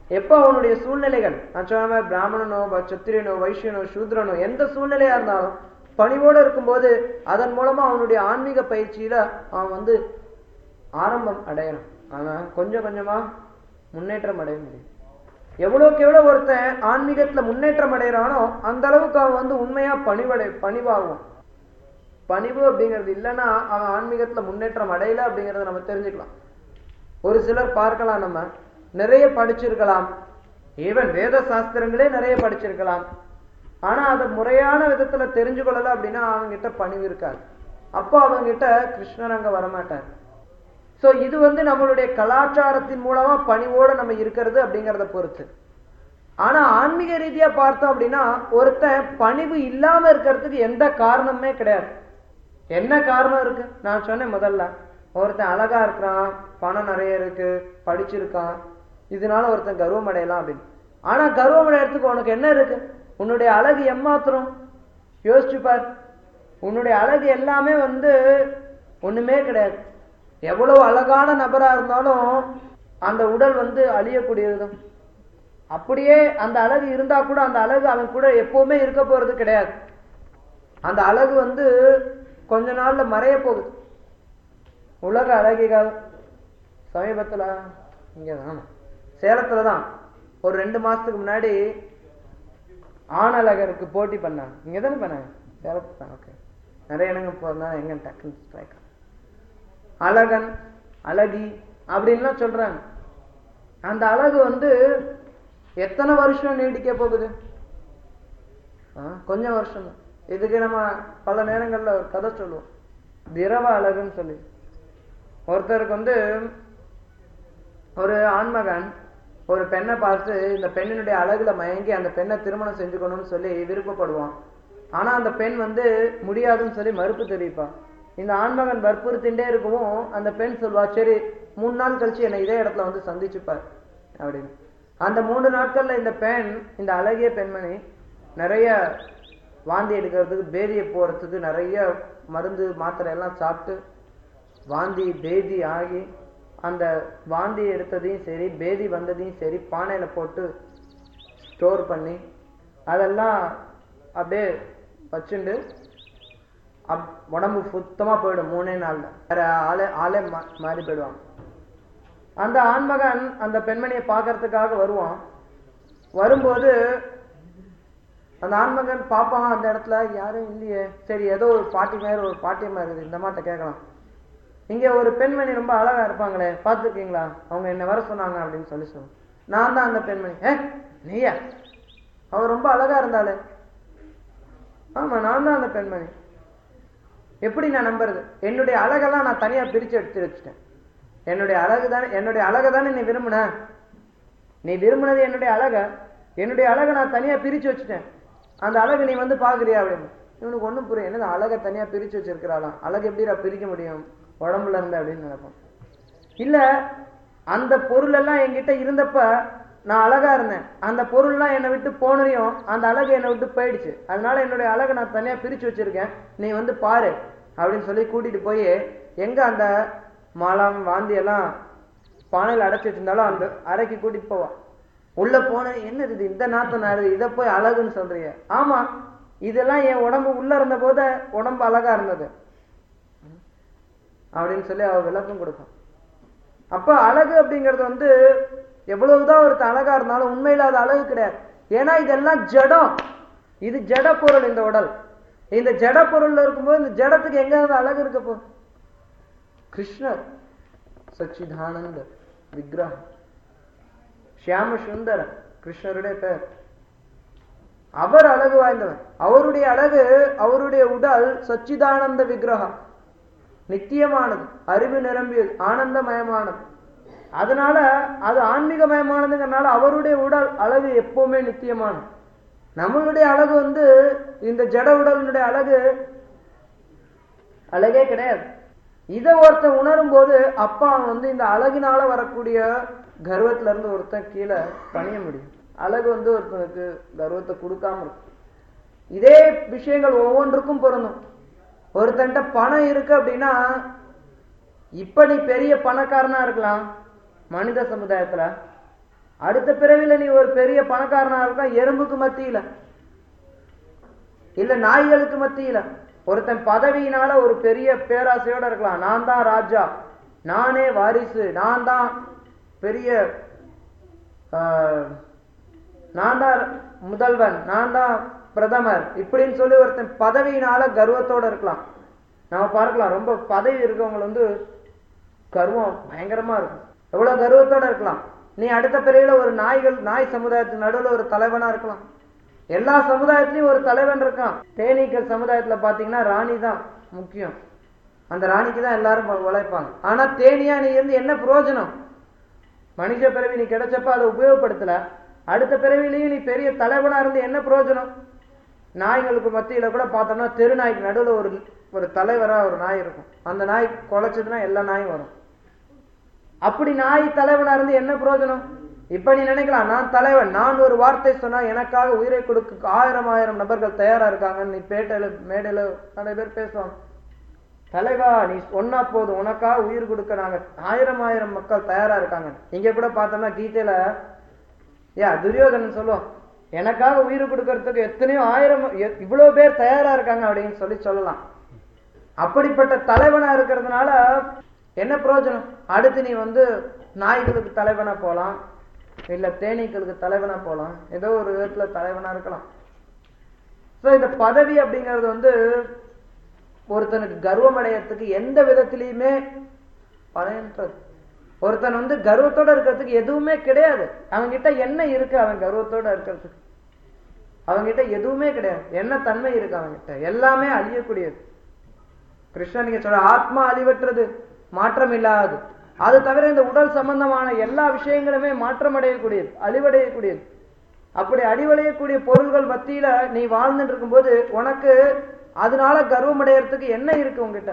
எப்ப அவனுடைய சூழ்நிலைகள், நான் சொன்ன மாதிரி பிராமணனோ சத்திரியனோ வைசியனோ சூத்ரனோ எந்த சூழ்நிலையா இருந்தாலும் பணிவோடு இருக்கும்போது அதன் மூலமா அவனுடைய ஆன்மீக பயிற்சியில அவன் ஆரம்பம் அடையணும். ஆனா கொஞ்சம் கொஞ்சமா முன்னேற்றம் அடைய முடியும். எவ்வளவுக்கு எவ்வளவு ஒருத்தன் ஆன்மீகத்துல முன்னேற்றம் அடைகிறானோ அந்த அளவுக்கு அவன் உண்மையா பணிவாகும். பணிவு அப்படிங்கிறது இல்லைன்னா அவன் ஆன்மீகத்துல முன்னேற்றம் அடையல அப்படிங்கறத நம்ம தெரிஞ்சுக்கலாம். ஒரு சிலர் பார்க்கலாம், நம்ம நிறைய படிச்சிருக்கலாம், ஈவன் வேத சாஸ்திரங்களே நிறைய படிச்சிருக்கலாம், ஆனா அதை முறையான விதத்துல தெரிஞ்சு கொள்ளல அப்படின்னா அவங்கிட்ட பணிவு இருக்காது. அப்போ அவங்கிட்ட கிருஷ்ணர் அங்க வரமாட்டார். சோ இது நம்மளுடைய கலாச்சாரத்தின் மூலமா பணிவோட நம்ம இருக்கிறது அப்படிங்கறத பொறுத்து. ஆனா ஆன்மீக ரீதியா பார்த்தோம் அப்படின்னா ஒருத்தன் பணிவு இல்லாம இருக்கிறதுக்கு எந்த காரணமே கிடையாது. என்ன காரணம் இருக்கு? நான் சொன்னேன் முதல்ல, ஒருத்தன் அழகா இருக்கிறான், பணம் நிறைய இருக்கு, படிச்சிருக்கான், இதனால ஒருத்தன் கர்வம் அடையலாம் அப்படின்னு. ஆனா கர்வம் அடையறதுக்கு உனக்கு என்ன இருக்கு? உன்னுடைய அழகு எம்மாத்திரம் யோசிச்சு பார். உன்னுடைய அழகு எல்லாமே ஒண்ணுமே கிடையாது. எவ்வளவு அழகான நபரா இருந்தாலும் அந்த உடல் அழியக்கூடியதுதான். அப்படியே அந்த அழகு இருந்தா கூட அந்த அழகு அவன் கூட எப்பவுமே இருக்க போறது கிடையாது. அந்த அழகு கொஞ்ச நாள்ல மறைய போகுது. உலக அழகிகள் சமீபத்துல இங்கதான் சேலத்துலதான் ஒரு 2 மாசத்துக்கு முன்னாடி ஆணழகருக்கு போட்டி பண்ணாங்க. இங்கதானே பண்ணாங்க, சேலத்து தான். ஓகே, நிறைய இடங்க போறதா எங்க டக்குன்னு அழகன் அழகி அப்படின்லாம் சொல்றாங்க. அந்த அழகு எத்தனை வருஷம் நீடிக்க போகுது? கொஞ்சம் வருஷம் தான். இதுக்கு நம்ம பல நேரங்கள்ல கதை சொல்லுவோம், திரவ அழகுன்னு சொல்லி. ஒருத்தருக்கு ஒரு ஆண்மகன் ஒரு பெண்ணை பார்த்து இந்த பெண்ணினுடைய அழகுல மயங்கி அந்த பெண்ணை திருமணம் செஞ்சுக்கணும்னு சொல்லி விருப்பப்படுவான். ஆனா அந்த பெண் முடியாதுன்னு சொல்லி மறுப்பு தெரிவிப்பான். இந்த ஆண்மகன் வற்புறுத்தின்றே இருக்கவும் அந்த பெண் சொல்வா, சரி 3 நாள் கழிச்சு என்னை இதே இடத்துல சந்திச்சுப்பார் அப்படின்னு. அந்த 3 நாட்கள்ல இந்த பெண், இந்த அழகிய பெண்மணி நிறைய வாந்தி எடுக்கிறதுக்கு, பேதியை போறதுக்கு நிறைய மருந்து மாத்திரை எல்லாம் சாப்பிட்டு வாந்தி பேதி ஆகி அந்த வாந்தி எடுத்ததையும் சரி பேதி வந்ததையும் சரி பானையில போட்டு ஸ்டோர் பண்ணி அதெல்லாம் அப்படியே வச்சுண்டு உடம்பு சுத்தமா போயிடும். 3 நாள்ல வேற ஆளே மாறி போயிடுவான். அந்த ஆண்மகன் அந்த பெண்மணியை பார்க்கறதுக்காக வருவான். வரும்போது அந்த ஆண்மகன் பாப்பான், அந்த இடத்துல யாரும் இல்லையே, சரி ஏதோ ஒரு பாட்டியமா இருக்குது, இந்த மாட்ட கேட்கலாம், இங்க ஒரு பெண்மணி ரொம்ப அழகா இருப்பாங்களே பார்த்துருக்கீங்களா, அவங்க என்ன வர சொன்னாங்க அப்படின்னு சொல்லுவோம். நான் தான் அந்த பெண்மணி. நீயா? அவ ரொம்ப அழகா இருந்தாளே. ஆமா, நான் தான் அந்த பெண்மணி. எப்படி நான் நம்புறது? என்னுடைய அழகெல்லாம் நான் தனியா பிரிச்சு எடுத்து வச்சுட்டேன். என்னுடைய அழகை தானே நீ விரும்பின. நீ விரும்பினது என்னுடைய அழகை நான் தனியா பிரிச்சு வச்சுட்டேன். அந்த அழகு நீ பாக்குறியா அப்படின்னு. இவனுக்கு ஒண்ணும் புரியும், என்னது அழகை தனியா பிரிச்சு வச்சிருக்கிறாளாம், அழகு எப்படி பிரிக்க முடியும் உடம்புல இருந்து அப்படின்னு நினைப்போம். இல்ல, அந்த பொருள் எல்லாம் என்கிட்ட இருந்தப்ப நான் அழகா இருந்தேன், அந்த பொருள்லாம் என்னை விட்டு போனையும் அந்த அழகு என்னை விட்டு போயிடுச்சு, அதனால என்னுடைய அழகை நான் தனியா பிரிச்சு வச்சிருக்கேன், நீ பாரு அப்படின்னு சொல்லி கூட்டிட்டு போய் எங்க அந்த மலம் வாந்தி எல்லாம் பானையில அடைச்சி வச்சிருந்தாலும் அந்த அறைக்கு கூட்டிட்டு போவா. உள்ள போன என்னது இது, இந்த நாத்தம் நாரு, இதை போய் அழகுன்னு சொல்றீங்க? ஆமா, இதெல்லாம் என் உடம்பு உள்ள இருந்த போது உடம்பு அழகா இருந்தது அப்படின்னு சொல்லி அவ விளக்கம் கொடுக்கும். அப்ப அழகு அப்படிங்கிறது எவ்வளவுதான் ஒருத்தர் அழகா இருந்தாலும் உண்மையில அது அழகு கிடையாது. ஏன்னா இதெல்லாம் ஜடம், இது ஜட பொருள். இந்த உடல் இந்த ஜட பொருள்ல இருக்கும்போது இந்த ஜடத்துக்கு எங்க அழகு இருக்க போ? கிருஷ்ணர் சச்சிதானந்த விக்கிரகம், ஷியாம சுந்தர கிருஷ்ணருடைய பேர். அவர் அழகு வாய்ந்தவர். அவருடைய அழகு, அவருடைய உடல் சச்சிதானந்த விக்கிரகம், நித்தியமானது, அறிவு நிரம்பியது, ஆனந்தமயமானது. அதனால அது ஆன்மீகமயமானதுங்கிறனால அவருடைய உடல் அழகு எப்பவுமே நித்தியமானது. நம்மளுடைய அழகு இந்த ஜட உடலுடைய அழகே கிடையாது. இதை ஒருத்தன் உணரும் போது அப்பா இந்த அழகினால வரக்கூடிய கர்வத்துல இருந்து ஒருத்தன் கீழே பணிய முடியும். அழகு ஒருத்தனுக்கு கர்வத்தை கொடுக்காம இருக்கும். இதே விஷயங்கள் ஒவ்வொன்றுக்கும் பொருந்தும். ஒருத்தன்ட்ட பணம் இருக்கு அப்படின்னா, இப்ப நீ பெரிய பணக்காரனா இருக்கலாம் மனித சமுதாயத்துல, அடுத்த பிறவில நீ ஒரு பெரிய பணக்காரனா இருக்கலாம், எறும்புக்கு மத்தியில இல்ல நாய்களுக்கு மத்தியில. ஒருத்தன் பதவியினால ஒரு பெரிய பேராசையோட இருக்கலாம், நான் தான் ராஜா, நானே வாரிசு, நான் தான் பெரிய, நான் தான் முதல்வன், நான் தான் பிரதமர், இப்படின்னு சொல்லி ஒருத்தன் பதவியினால கர்வத்தோட இருக்கலாம். நம்ம பார்க்கலாம், ரொம்ப பதவி இருக்கவங்க கர்வம் பயங்கரமா இருக்கும், எவ்வளவு கர்வத்தோட இருக்கலாம். நீ அடுத்த பிறவில ஒரு நாய் சமுதாயத்துக்கு நடுவில் ஒரு தலைவனா இருக்கலாம். எல்லா சமுதாயத்திலையும் ஒரு தலைவன் இருக்கான். தேனீக்கள் சமுதாயத்துல பாத்தீங்கன்னா ராணி தான் முக்கியம், அந்த ராணிக்கு தான் எல்லாரும் உழைப்பாங்க. ஆனா தேனியா நீ இருந்து என்ன பிரயோஜனம்? மனுஷ பிறவி நீ கிடைச்சப்ப அதை உபயோகப்படுத்தல, அடுத்த பிறவிலையும் நீ பெரிய தலைவனா இருந்து என்ன பிரயோஜனம்? நாய்களுக்கு மத்தியில கூட பார்த்தோம்னா தெரு நாய்க்கு நடுவில் ஒரு தலைவரா ஒரு நாய் இருக்கும். அந்த நாய் குலைச்சதுன்னா எல்லா நாயும் வரும். அப்படி நாய் தலைவனா இருந்து என்ன பிரயோஜனம்? இப்ப நீ நினைக்கலாம், நான் தலைவன், நான் ஒரு வார்த்தை சொன்னா எனக்காக உயிரை கொடுக்க 1000 நபர்கள் தயாரா இருக்காங்க. நீ மேடையில நிறைய பேர் பேசுவாங்க, தலைவா நீ சொன்னா போதும், உனக்காக உயிர் கொடுக்க நாங்க 1000 மக்கள் தயாரா இருக்காங்க. இங்க கூட பார்த்தோம்னா கீதையில துரியோதனன் சொல்லுவான், எனக்காக உயிர் கொடுக்கறதுக்கு எத்தனையோ 1000 இவ்வளவு பேர் தயாரா இருக்காங்க அப்படின்னு சொல்லலாம். அப்படிப்பட்ட தலைவனா இருக்கிறதுனால என்ன பிரயோஜனம்? அடுத்து நீ நாய்களுக்கு தலைவனா போலாம், இல்ல தேனீக்களுக்கு தலைவனா போலாம், ஏதோ ஒரு விதத்துல தலைவனா இருக்கலாம். இந்த பதவி அப்படிங்கிறது ஒருத்தனுக்கு கர்வம் அடையறதுக்கு எந்த விதத்திலையுமே பயன்றது. ஒருத்தன் கர்வத்தோட இருக்கிறதுக்கு எதுவுமே கிடையாது. அவன்கிட்ட என்ன இருக்கு? அவன் கர்வத்தோட இருக்கிறதுக்கு அவன்கிட்ட எதுவுமே கிடையாது. என்ன தன்மை இருக்கு அவன்கிட்ட? எல்லாமே அழியக்கூடியது. கிருஷ்ணன் நீங்க சொல்ற ஆத்மா அழிவற்றது, மாற்றம் இல்லாது. அது தவிர இந்த உடல் சம்பந்தமான எல்லா விஷயங்களுமே மாற்றம் அடையக்கூடியது, அழிவடையக்கூடியது. அப்படி அழிவடையக்கூடிய பொருள்கள் மத்தியில நீ வாழ்ந்துட்டு இருக்கும்போது உனக்கு அதனால கர்வம் அடையறதுக்கு என்ன இருக்கு உங்ககிட்ட?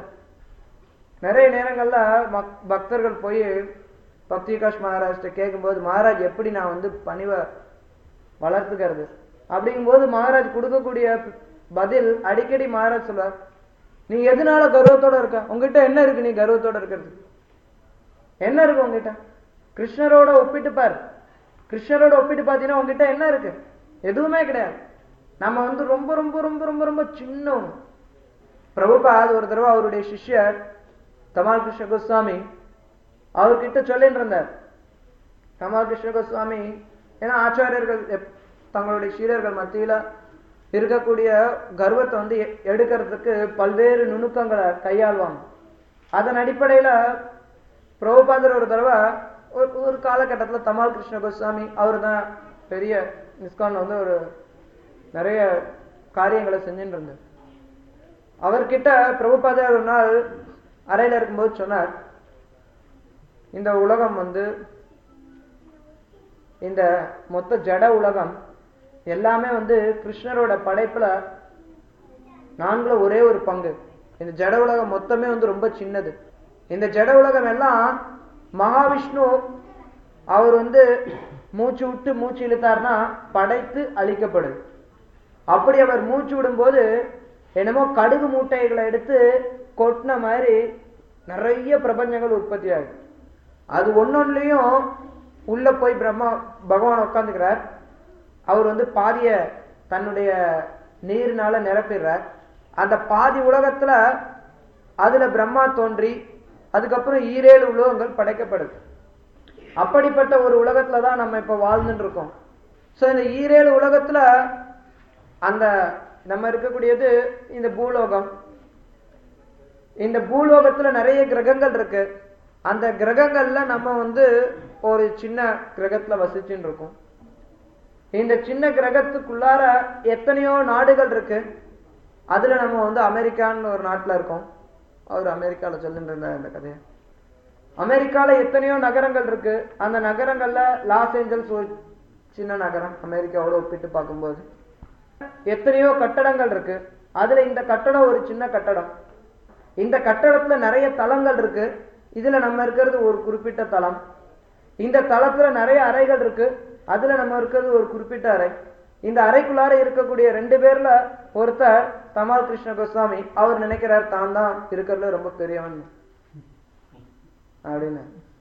நிறைய நேரங்கள்ல பக்தர்கள் போய் பக்தி விகாஸ் மகாராஜ்கிட்ட கேட்கும்போது, மகாராஜ் எப்படி நான் பணிவை வளர்த்துக்கிறது அப்படிங்கும்போது மகாராஜ் கொடுக்கக்கூடிய பதில் அடிக்கடி மகாராஜ் சொல்வார், நீ எதனால கர்வத்தோட இருக்க? உங்ககிட்ட என்ன இருக்கு? நீ கர்வத்தோட இருக்கிறது என்ன இருக்கு உங்ககிட்ட? கிருஷ்ணரோட ஒப்பிட்டு பாரு. கிருஷ்ணரோட ஒப்பிட்டு பார்த்தீங்கன்னா உங்ககிட்ட என்ன இருக்கு? எதுவுமே கிடையாது. நம்ம ரொம்ப ரொம்ப ரொம்ப ரொம்ப ரொம்ப சின்னவங்க. பிரபுபாத் ஒரு தடவை அவருடைய சிஷ்யர் தமால் கிருஷ்ண கோஸ்வாமி அவர்கிட்ட சொல்லிட்டு இருந்தார். தமால் கிருஷ்ண கோஸ்வாமி ஏன்னா ஆச்சாரியர்கள் தங்களுடைய சீடர்கள் மத்தியில இருக்கக்கூடிய கர்வத்தை எடுக்கிறதுக்கு பல்வேறு நுணுக்கங்களை கையாள்வாங்க. அதன் அடிப்படையில பிரபுபாதர் ஒரு தடவை ஒரு காலகட்டத்தில் தமால் கிருஷ்ண கோஸ்வாமி அவர் தான் பெரிய இஸ்கான் ஒரு நிறைய காரியங்களை செஞ்சுட்டு இருந்தார். அவர்கிட்ட பிரபுபாதர் ஒரு நாள் அறையில இருக்கும்போது சொன்னார், இந்த உலகம் இந்த மொத்த ஜட உலகம் எல்லாமே கிருஷ்ணரோட படைப்புல 4ல் ஒரே ஒரு பங்கு. இந்த ஜட உலகம் மொத்தமே ரொம்ப சின்னது. இந்த ஜட உலகம் எல்லாம் மகாவிஷ்ணு அவர் மூச்சு விட்டு மூச்சு இழுத்தார்னா படைத்து அழிக்கப்படுது. அப்படி அவர் மூச்சு விடும்போது என்னமோ கடுகு மூட்டைகளை எடுத்து கொட்டின மாதிரி நிறைய பிரபஞ்சங்கள் உற்பத்தி ஆகுது. அது ஒன்னொன்னுலயும் உள்ள போய் பகவான் உட்காந்துக்கிறார். அவர் பாதிய தன்னுடைய நீர்னால நிரப்பிடுறார். அந்த பாதி உலகத்துல அதுல பிரம்மா தோன்றி அதுக்கப்புறம் 7 உலகங்கள் படைக்கப்படுது. அப்படிப்பட்ட ஒரு உலகத்துலதான் நம்ம இப்ப வாழ்ந்துட்டு இருக்கோம். சோ இந்த 7 உலகத்துல அந்த நம்ம இருக்கக்கூடியது இந்த பூலோகம். இந்த பூலோகத்துல நிறைய கிரகங்கள் இருக்கு. அந்த கிரகங்கள்ல நம்ம ஒரு சின்ன கிரகத்துல வசிச்சுட்டு இருக்கோம். இந்த சின்ன கிரகத்துக்குள்ளார எத்தனையோ நாடுகள் இருக்கு. அதுல நம்ம அமெரிக்கான்னு ஒரு நாட்டுல இருக்கோம். அவர் அமெரிக்கால சொல்லிட்டு இருந்தார் இந்த கதையை. அமெரிக்கால எத்தனையோ நகரங்கள் இருக்கு. அந்த நகரங்கள்ல லாஸ் ஏஞ்சல்ஸ் ஒரு சின்ன நகரம் அமெரிக்காவோட ஒப்பிட்டு பார்க்கும்போது. எத்தனையோ கட்டடங்கள் இருக்கு. அதுல இந்த கட்டடம் ஒரு சின்ன கட்டடம். இந்த கட்டடத்துல நிறைய தளங்கள் இருக்கு. இதுல நம்ம இருக்கிறது ஒரு குறிப்பிட்ட தளம். இந்த தளத்துல நிறைய அறைகள் இருக்கு. அதுல நம்ம இருக்கிறது ஒரு குறிப்பிட்ட அறை. இந்த அறைக்குள்ளார இருக்கக்கூடிய 2 பேர்ல ஒருத்தர் தமால் கிருஷ்ண கோஸ்வாமி. அவர் நினைக்கிறார் தான் தான் இருக்கிறதுல ரொம்ப பெரியவன் அப்படின்னு.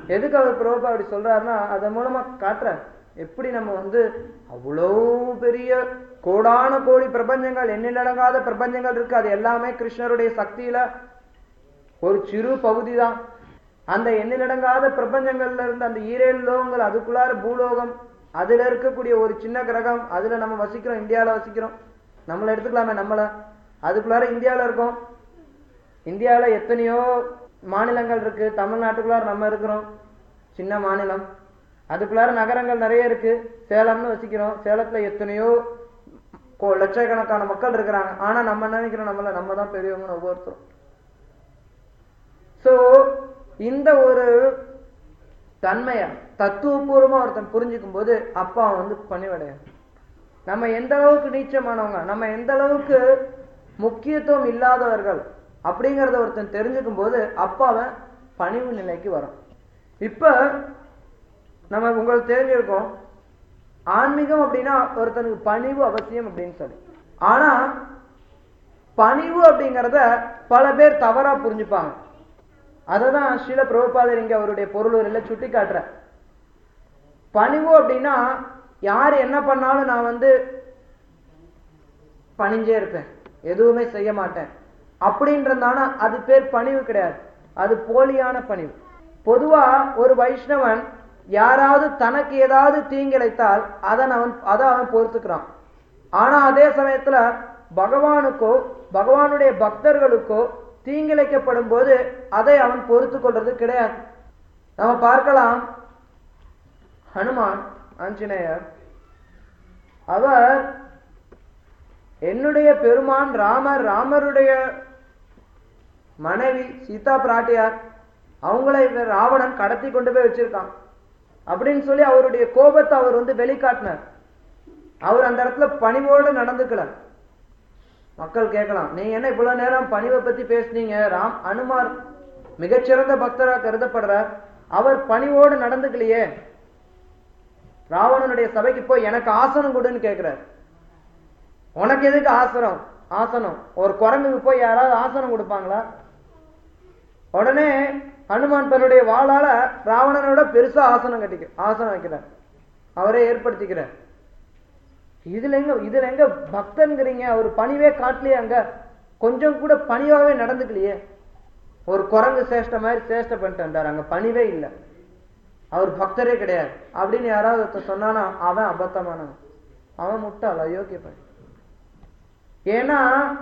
எதுக்கு அவர் பிரபுபா அப்படி சொல்றாருன்னா அதன் மூலமா காட்டுற எப்படி நம்ம அவ்வளோ பெரிய கோடான கோடி பிரபஞ்சங்கள், எண்ணிலடங்காத பிரபஞ்சங்கள் இருக்கு. அது எல்லாமே கிருஷ்ணருடைய சக்தியில ஒரு சிறு பகுதி தான். அந்த எண்ணிலடங்காத பிரபஞ்சங்கள்ல இருந்து அந்த ஈரேழு லோகங்கள், அதுக்குள்ளார பூலோகம், அதுல இருக்கக்கூடிய ஒரு சின்ன கிரகம், அதுல நம்ம வசிக்கிறோம், இந்தியாவில வசிக்கிறோம். நம்மளை எடுத்துக்கலாமே, அதுக்குள்ளார இந்தியாவில இருக்கோம். இந்தியாவில எத்தனையோ மாநிலங்கள் இருக்கு. தமிழ்நாட்டுக்குள்ளார நம்ம இருக்கிறோம், சின்ன மாநிலம். அதுக்குள்ளார நகரங்கள் நிறைய இருக்கு. சேலம்னு வசிக்கிறோம். சேலத்துல எத்தனையோ லட்சக்கணக்கான மக்கள் இருக்கிறாங்க. ஆனா நம்ம நினைக்கிறோம் நம்ம தான் பெரியவங்கன்னு ஒவ்வொருத்தரும். சோ இந்த ஒரு தன்மைய தத்துவபூர்வமா ஒருத்தன் புரிஞ்சுக்கும் போது அப்பா பணிவடைய, நம்ம எந்த அளவுக்கு நீச்சமானவங்க, நம்ம எந்த அளவுக்கு முக்கியத்துவம் இல்லாதவர்கள் அப்படிங்கறத ஒருத்தன் தெரிஞ்சுக்கும் போது அப்பாவை பணிவு நிலைக்கு வரும். இப்ப நம்ம உங்களுக்கு தெரிஞ்சிருக்கோம், ஆன்மீகம் அப்படின்னா ஒருத்தனுக்கு பணிவு அவசியம் அப்படின்னு சொல்லி. ஆனா பணிவு அப்படிங்கறத பல பேர் தவறா புரிஞ்சுப்பாங்க. அததான் ஸ்ரீல பிரபுபாதர் இங்க அவருடைய பொருளுரையில சுட்டி காட்டுற. பணிவு அப்படின்னா யார் என்ன பண்ணாலும் நான் பணிஞ்சே இருப்பேன், எதுவுமே செய்ய மாட்டேன் அப்படின்றதானா அது பேர் பணிவு கிடையாது. அது போலியான பணிவு. பொதுவா ஒரு வைஷ்ணவன் யாராவது தனக்கு ஏதாவது தீங்கிழைத்தால் அதை அவன் பொறுத்துக்கிறான். ஆனா அதே சமயத்துல பகவானுக்கோ பகவானுடைய பக்தர்களுக்கோ தீங்கிழைக்கப்படும் போது அதை அவன் பொறுத்து கொள்றது கிடையாது. நம்ம பார்க்கலாம், ஹனுமான் ஆஞ்சநேயர் அவர் என்னுடைய பெருமான் ராமருடைய மனைவி சீதா பிராட்டியார், அவங்களை ராவணன் கடத்தி கொண்டு போய் வச்சிருக்கான் அப்படின்னு சொல்லி அவருடைய கோபத்தை அவர் வெளிக்காட்டினார். அவர் அந்த இடத்துல பணிவோடு நடந்துக்கல. மக்கள் கேட்கலாம், நீங்க என்ன இவ்வளவு நேரம் பணிவை பத்தி பேசுனீங்க, அனுமார் மிகச்சிறந்த பக்தரா கருதப்படுறார், அவர் பணிவோடு நடந்துக்கலையே, ராவணனுடைய சபைக்கு போய் எனக்கு ஆசனம் கொடுன்னு கேட்கிறார். உனக்கு எதுக்கு ஆசனம்? ஒரு குரங்குக்கு போய் யாராவது ஆசனம் கொடுப்பாங்களா? உடனே ஹனுமான் தன்னுடைய வாளால ராவணனோட பெருசா ஆசனம் வைக்கிறார், அவரே ஏற்படுத்திக்கிறார். இதுல எங்க பக்தன்கிறீங்க? அவர் பணிவே காட்டலையே, அங்க கொஞ்சம் கூட பணியாவே நடந்துக்கலையே. ஒரு குரங்கு சேஷ்ட மாதிரி சேஷ்ட பண்ணிட்டு வந்தார், அங்க பணிவே இல்லை, அவர் பக்தரே கிடையாது அப்படின்னு யாராவது சொன்னானா அவன் அபத்தமானவன், அவன் முட்டாள், அயோக்கிய பணி. ஏன்னா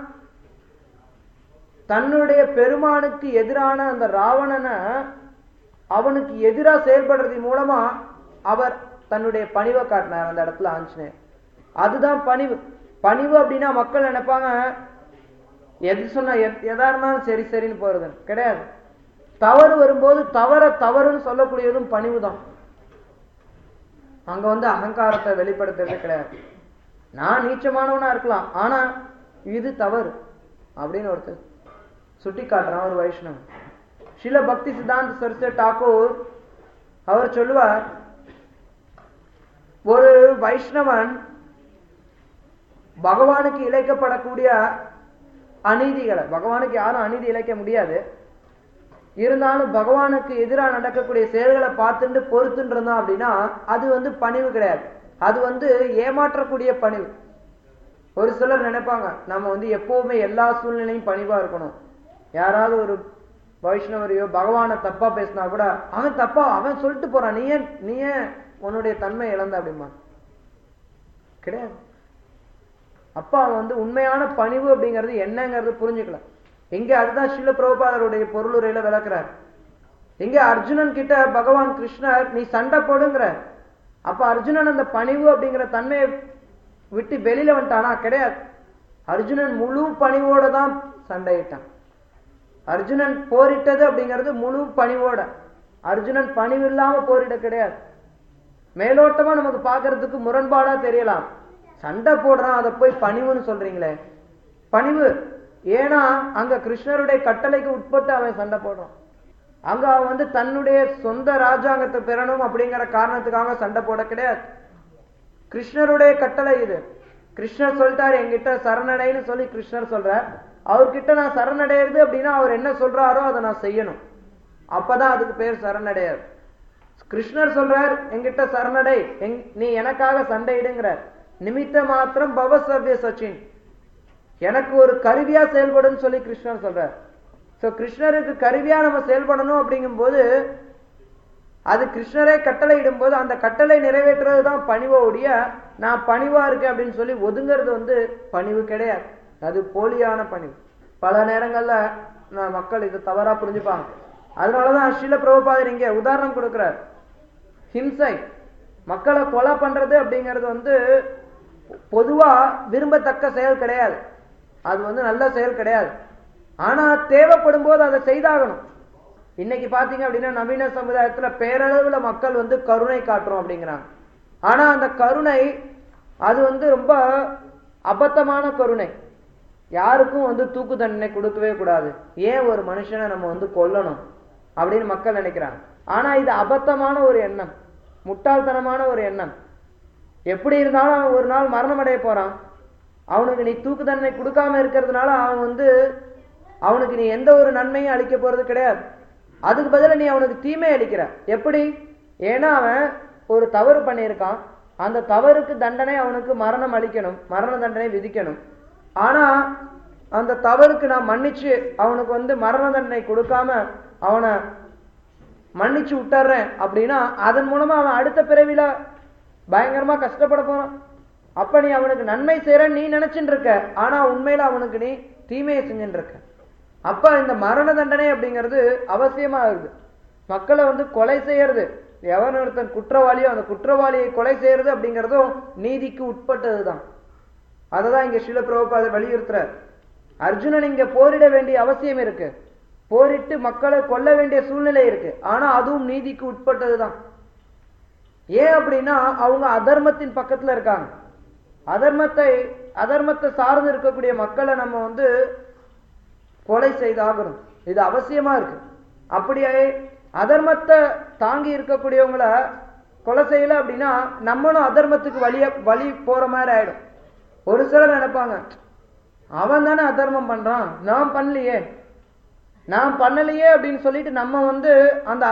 தன்னுடைய பெருமானுக்கு எதிரான அந்த ராவணனை அவனுக்கு எதிராக செயல்படுறது மூலமா அவர் தன்னுடைய பணிவை காட்டினார் அந்த இடத்துல ஆஞ்சநேயர். அதுதான் பணிவு. பணிவு அப்படின்னா மக்கள் நினைப்பாங்க எது சொன்னா எதா இருந்தாலும் சரி சரின்னு போறது கிடையாது. தவறு வரும்போது தவறுன்னு சொல்லக்கூடியதும் பணிவு தான். அங்க அகங்காரத்தை வெளிப்படுத்துறது கிடையாது. நான் நீச்சமானவனா இருக்கலாம், ஆனா இது தவறு அப்படின்னு ஒருத்தர் சுட்டி காட்டுறான் ஒரு வைஷ்ணவன். ஸ்ரீல பக்தி சித்தாந்த சரஸ்வதி டாகூர் அவர் சொல்லுவார், ஒரு வைஷ்ணவன் பகவானுக்கு இழைக்கப்படக்கூடிய அநீதிகளை, பகவானுக்கு யாரும் அநீதி இழைக்க முடியாது, இருந்தாலும் பகவானுக்கு எதிராக நடக்கக்கூடிய செயல்களை பார்த்துட்டு பொறுத்துட்டு இருந்தான் அப்படின்னா அது பணிவு கிடையாது, அது ஏமாற்றக்கூடிய பணிவு. ஒரு சிலர் நினைப்பாங்க நம்ம எப்பவுமே எல்லா சூழ்நிலையும் பணிவா இருக்கணும். யாராவது ஒரு வைஷ்ணவரையோ பகவானை தப்பா பேசினா கூட அவன் சொல்லிட்டு போறான், நீ ஏன் உன்னுடைய தன்மை இழந்த அப்படிமா கிடையாது. அப்பா உண்மையான பணிவு அப்படிங்கிறது என்னங்கிறது புரிஞ்சுக்கல. இங்க அதுதான் ஸ்ரீல பிரபுபாதருடைய பொருளுரையில விளக்குறார். இங்க அர்ஜுனன் கிட்ட பகவான் கிருஷ்ணர் நீ சண்டை போடுங்கிற, அப்ப அர்ஜுனன் அந்த பணிவு அப்படிங்கிற தன்மையை விட்டு வெளியில வந்துட்டானா? கிடையாது. அர்ஜுனன் முழு பணிவோட தான் சண்டையிட்டான். அர்ஜுனன் போரிட்டது அப்படிங்கிறது முழு பணிவோட. அர்ஜுனன் பணிவு இல்லாம போரிட கிடையாது. மேலோட்டமா நமக்கு பாக்குறதுக்கு முரண்பாடா தெரியலாம். சண்டை போடுறான், அதை போய் பணிவுன்னு சொல்றீங்களே. பணிவு ஏன்னா அங்க கிருஷ்ணருடைய கட்டளைக்கு உட்பட்டு அவன் சண்டை போடுறான். அங்க அவன் தன்னுடைய சொந்த ராஜாங்கத்தை பெறணும் அப்படிங்கிற காரணத்துக்காக சண்டை போட கிடையாது. கிருஷ்ணருடைய கட்டளை இது. கிருஷ்ணர் சொல்லிட்டாரு என்கிட்ட சரணடைன்னு சொல்லி கிருஷ்ணர் சொல்றார். அவர்கிட்ட நான் சரணடைறது அப்படின்னா அவர் என்ன சொல்றாரோ அதை நான் செய்யணும். அப்பதான் அதுக்கு பேர் சரணடையாது. கிருஷ்ணர் சொல்றார், என்கிட்ட சரணடை, நீ எனக்காக சண்டையிடுங்கிறார். நிமித்த மாத்திரம் பவசவ்ய சச்சின், எனக்கு ஒரு கருவியா செயல்படும் சொல்லி கிருஷ்ணர் சொல்றார். சோ கிருஷ்ணருக்கு கருவியா நம்ம செயல்படணும் அப்படிங்கும் போது, அது கிருஷ்ணரே கட்டளை இடும் போது அந்த கட்டளை நிறைவேற்றுறதுதான் பணிவோடைய, நான் பணிவா இருக்கேன் அப்படின்னு சொல்லி ஒதுங்கிறது பணிவு கிடையாது. அது போலியான பணிவு. பல நேரங்கள்ல மக்கள் இது தவறா புரிஞ்சுப்பாங்க. அதனாலதான் ஸ்ரீல பிரபுபாதர் இங்க உதாரணம் கொடுக்கிறார். ஹிம்சை, மக்களை கொலை பண்றது அப்படிங்கிறது பொதுவா விரும்பத்தக்க செயல் கிடையாது. அது நல்ல செயல் கிடையாது. ஆனா தேவைப்படும் போது அதை செய்தாகணும். இன்னைக்கு பாத்தீங்க அப்படின்னா நவீன சமுதாயத்துல பேரளவுல மக்கள் கருணை காட்டுறோம் அப்படிங்கிறாங்க. ஆனா அந்த கருணை அது ரொம்ப அபத்தமான கருணை. யாருக்கும் தூக்கு தண்டனை கொடுக்கவே கூடாது, ஏன் ஒரு மனுஷனை நம்ம கொல்லணும் அப்படின்னு மக்கள் நினைக்கிறாங்க. ஆனா இது அபத்தமான ஒரு எண்ணம், முட்டாள்தனமான ஒரு எண்ணம். எப்படி இருந்தாலும் அவன் ஒரு நாள் மரணம் அடைய போறான். அவனுக்கு நீ தூக்கு தண்டனை கொடுக்காம இருக்கிறதுனால அவன் அவனுக்கு நீ எந்த ஒரு நன்மையும் அளிக்க போறது கிடையாது. அதுக்கு பதிலா நீ அவனுக்கு தீமை அளிக்கிற. எப்படி? ஏன்னா அவன் ஒரு தவறு பண்ணியிருக்கான், அந்த தவறுக்கு தண்டனை அவனுக்கு மரணம் அளிக்கணும், மரண தண்டனை விதிக்கணும். ஆனா அந்த தவறுக்கு நான் மன்னிச்சு அவனுக்கு மரண தண்டனை கொடுக்காம அவனை மன்னிச்சு விட்டுறேன் அப்படின்னா அதன் மூலமா அவன் அடுத்த பிறவில பயங்கரமா கஷ்டப்பட போறான். அப்ப நீ அவனுக்கு நன்மை செய்யறன்னு நீ நினைச்சுட்டு இருக்க, ஆனா உண்மையில அவனுக்கு நீ தீமையை செஞ்சுட்டு இருக்க. அப்ப இந்த மரண தண்டனை அப்படிங்கிறது அவசியமா இருக்குது. மக்களை கொலை செய்யறது, எவன் ஒருத்தன் குற்றவாளியோ அந்த குற்றவாளியை கொலை செய்யறது அப்படிங்கிறதும் நீதிக்கு உட்பட்டதுதான். அததான் இங்க ஸ்ரீல பிரபுபாதர் வலியுறுத்துறார். அர்ஜுனன் இங்க போரிட வேண்டிய அவசியம் இருக்கு, போரிட்டு மக்களை கொல்ல வேண்டிய சூழ்நிலை இருக்கு, ஆனா அதுவும் நீதிக்கு உட்பட்டதுதான். ஏன் அப்படின்னா அவங்க அதர்மத்தின் பக்கத்துல இருக்காங்க. அதர்மத்தை சார்ந்து இருக்கக்கூடிய மக்களை நம்ம கொலை செய்தாகணும், இது அவசியமா இருக்கு. அப்படியே அதர்மத்தை தாங்கி இருக்கக்கூடியவங்களை கொலை செய்யல அப்படின்னா நம்மளும் அதர்மத்துக்கு வழி போற மாதிரி ஆயிடும். ஒரு சிலர் நினைப்பாங்க, அவன் தானே அதர்மம் பண்றான், நான் பண்ணலையே அப்படின்னு சொல்லிட்டு நம்ம அந்த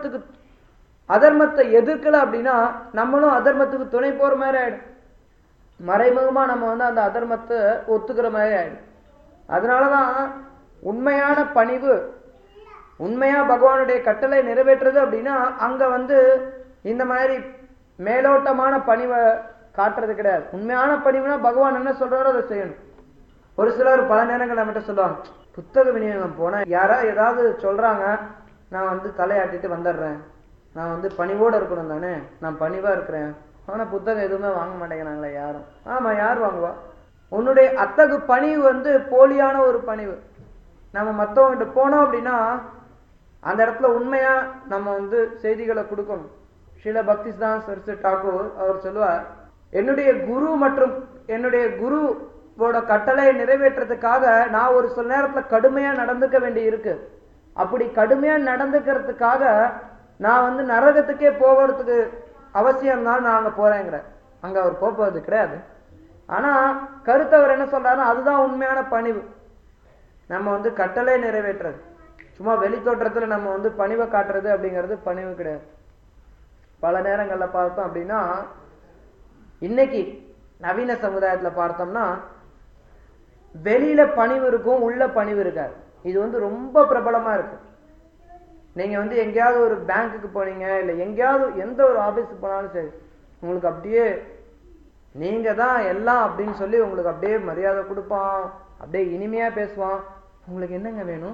அதர்மத்தை எதிர்க்கல அப்படின்னா நம்மளும் அதர்மத்துக்கு துணை போற மாதிரி ஆயிடும். மறைமுகமா நம்ம அந்த அதர்மத்தை ஒத்துக்கிற மாதிரி ஆயிடும். அதனாலதான் உண்மையான பணிவு, உண்மையா பகவானுடைய கட்டளை நிறைவேற்றுறது அப்படின்னா அங்க இந்த மாதிரி மேலோட்டமான பணிவை காட்டுறது கிடையாது. உண்மையான பணிவுனா பகவான் என்ன சொல்றாரோ அதை செய்யணும். ஒரு சிலர் பல நேரங்கள் நம்மகிட்ட சொல்லுவாங்க, புத்தக விநியோகம் போனா யாரா ஏதாவது சொல்றாங்க, நான் தலையாட்டிட்டு வந்துடுறேன், நான் பணிவோட இருக்கணும் தானே, நான் பணிவா இருக்கிறேன், ஆனா புத்தகம் எதுவுமே வாங்க மாட்டேங்கிறாங்களே யாரும். ஆமா, யார் வாங்குவா? உன்னுடைய அத்தகு பணிவு போலியான ஒரு பணிவு. நம்ம மற்றவங்கிட்ட போனோம் அப்படின்னா அந்த இடத்துல உண்மையா நம்ம செய்திகளை கொடுக்கணும். ஸ்ரீல பக்திசிதாந்த சரஸ்வதி டாகூர் அவர் சொல்லுவார், என்னுடைய குரு மற்றும் என்னுடைய குருவோட கட்டளையை நிறைவேற்றதுக்காக நான் ஒரு சில நேரத்துல கடுமையா நடந்துக்க வேண்டி இருக்கு. அப்படி கடுமையா நடந்துக்கிறதுக்காக நான் நரகத்துக்கே போகிறதுக்கு அவசியம் இருந்தாலும் நான் அங்க போறேங்கிற. அங்க அவர் போவது கிடையாது. ஆனா கருத்தவர் என்ன சொல்றாரு, அதுதான் உண்மையான பணிவு. நம்ம கட்டளை நிறைவேற்றுறது, சும்மா வெளி தோற்றத்துல நம்ம பணிவை காட்டுறது அப்படிங்கிறது பணிவு கிடையாது. பல நேரங்கள்ல பார்த்தோம் அப்படின்னா இன்னைக்கு நவீன சமுதாயத்துல பார்த்தோம்னா வெளியில பணிவு இருக்கும், உள்ள பணிவு இருக்காது. இது ரொம்ப பிரபலமா இருக்கு. நீங்க எங்கேயாவது ஒரு பேங்க்குக்கு போனீங்க, இல்ல எங்கேயாவது எந்த ஒரு ஆபீஸுக்கு போனாலும் சரி, உங்களுக்கு அப்படியே நீங்க தான் எல்லாம் அப்படின்னு சொல்லி உங்களுக்கு அப்படியே மரியாதை கொடுப்பான், அப்படியே இனிமையா பேசுவான். உங்களுக்கு என்னங்க வேணும்?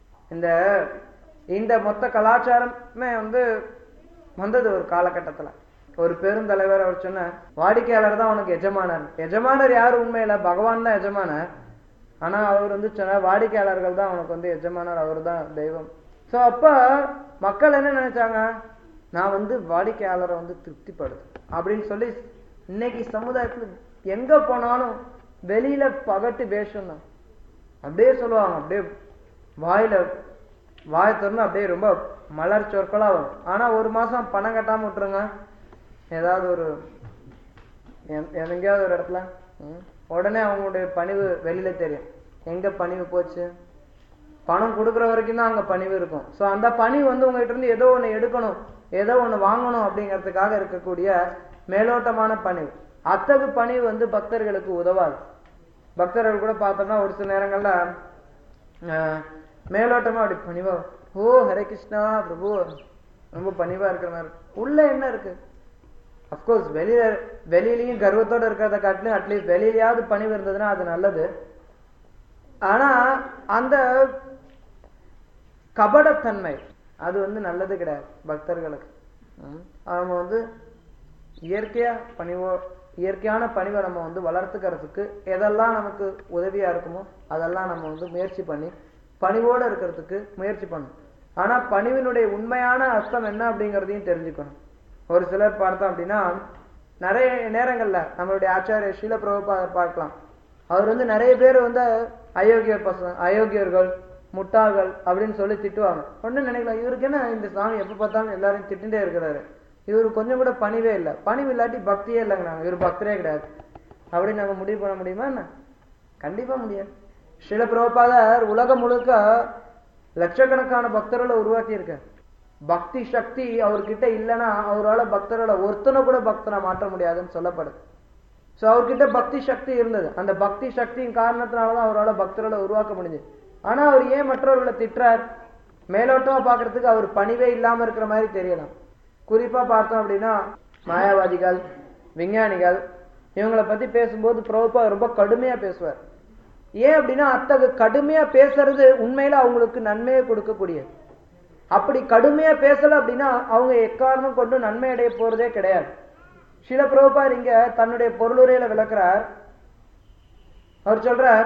இந்த மொத்த கலாச்சாரமே வந்தது ஒரு காலகட்டத்துல. ஒரு பெருந்தலைவர் அவர் சொன்ன, வாடிக்கையாளர் தான் உனக்கு எஜமானர். எஜமானர் யாரு? உண்மையில பகவான் தான் எஜமானர். ஆனா அவர் சொன்ன வாடிக்கையாளர்கள் தான் உனக்கு எஜமானர், அவர் தான் தெய்வம். சோ அப்ப மக்கள் என்ன நினைச்சாங்க, நான் வாடிக்கையாளரை திருப்திப்படுது அப்படின்னு சொல்லி இன்னைக்கு சமுதாயத்துல எங்க போனாலும் வெளியில பகட்டு வேஷம் தான். அப்படியே சொல்லுவாங்க, அப்படியே வாயை திறந்து அப்படியே ரொம்ப மலர் சொற்களா வரும். ஆனா ஒரு மாசம் பணம் கட்டாம விட்டுருங்க, ஏதாவது ஒரு எங்கேயாவது ஒரு இடத்துல உடனே அவங்களுடைய பணிவு வெளியில தெரியும். எங்க பணிவு போச்சு? பணம் கொடுக்குற வரைக்கும் தான் அங்க பணிவு இருக்கும். சோ அந்த பணிவு உங்ககிட்ட இருந்து ஏதோ ஒண்ணு எடுக்கணும், ஏதோ ஒண்ணு வாங்கணும் அப்படிங்கிறதுக்காக இருக்கக்கூடிய மேலோட்டமான பணிவு. அத்தகு பணிவு வந்து பக்தர்களுக்கு உதவாது. பக்தர்கள் கூட பார்த்தோம்னா ஒரு சில நேரங்கள்ல மேலோட்டமா அப்படி பணிவா, ஓ ஹரே கிருஷ்ணா பிரபு, ரொம்ப பணிவா இருக்கிற மாதிரி உள்ள என்ன இருக்கு? அப்கோர்ஸ் வெளியிலயும் கர்வத்தோட இருக்கிறத காட்டிலும் அட்லீஸ்ட் வெளியிலயாவது பணிவு இருந்ததுன்னா அது நல்லது. ஆனா அந்த கபடத்தன்மை அது வந்து நல்லது கிடையாது பக்தர்களுக்கு. அவங்க வந்து இயற்கையான பணிவை நம்ம வந்து வளர்த்துக்கிறதுக்கு எதெல்லாம் நமக்கு உதவியா இருக்குமோ அதெல்லாம் நம்ம வந்து முயற்சி பண்ணி பணிவோடு இருக்கிறதுக்கு முயற்சி பண்ணணும். ஆனா பணிவினுடைய உண்மையான அர்த்தம் என்ன அப்படிங்கிறதையும் தெரிஞ்சுக்கணும். ஒரு சிலர் பார்த்தோம் அப்படின்னா நிறைய நேரங்கள்ல நம்மளுடைய ஆச்சாரிய ஸ்ரீல பிரபுபாதர் பார்க்கலாம். அவர் வந்து நிறைய பேர் வந்து அயோக்கியர்கள், முட்டாள்கள் அப்படின்னு சொல்லி திட்டுவாங்க. ஒண்ணு நினைக்கலாம், இவருக்கு என்ன இந்த சாமி எப்ப பார்த்தாலும் எல்லாரையும் திட்டுட்டே இருக்கிறாரு, இவரு கொஞ்சம் கூட பணிவே இல்லை, பணிவு இல்லாட்டி பக்தியே இல்லைங்க, நாங்க இவர் பக்தரே கிடையாது அப்படின்னு நம்ம முடிவு பண்ண முடியுமா என்ன? கண்டிப்பா முடியாது. ஸ்ரீல பிரபுபாதர் உலகம் முழுக்க லட்சக்கணக்கான பக்தர்களை உருவாக்கி இருக்க. பக்தி சக்தி அவர்கிட்ட இல்லைன்னா அவரால் பக்தரோட ஒருத்தனை கூட பக்தனை மாற்ற முடியாதுன்னு சொல்லப்படுது. ஸோ அவர்கிட்ட பக்தி சக்தி இருந்தது. அந்த பக்தி சக்தியின் காரணத்தினாலதான் அவரால் பக்தர்களை உருவாக்க முடிஞ்சது. ஆனா அவர் ஏன் மற்றவர்களை திட்டுறார்? மேலோட்டமா பாக்குறதுக்கு அவர் பணிவே இல்லாம இருக்கிற மாதிரி தெரியலாம். குறிப்பா பார்த்தோம் அப்படின்னா மாயாவாதிகள், விஞ்ஞானிகள் இவங்களை பத்தி பேசும்போது பிரபுபா ரொம்ப கடுமையா பேசுவார். ஏன் அப்படின்னா அத்தகைய கடுமையா பேசுறது உண்மையில அவங்களுக்கு நன்மையை கொடுக்கக்கூடியது. அப்படி கடுமையா பேசல அப்படின்னா அவங்க எக்காரணம் கொண்டு நன்மை அடைய போறதே கிடையாது. ஸ்ரீல பிரபுபாதர் இங்க தன்னுடைய பொருளுரையில விளக்குறார். அவர் சொல்றார்,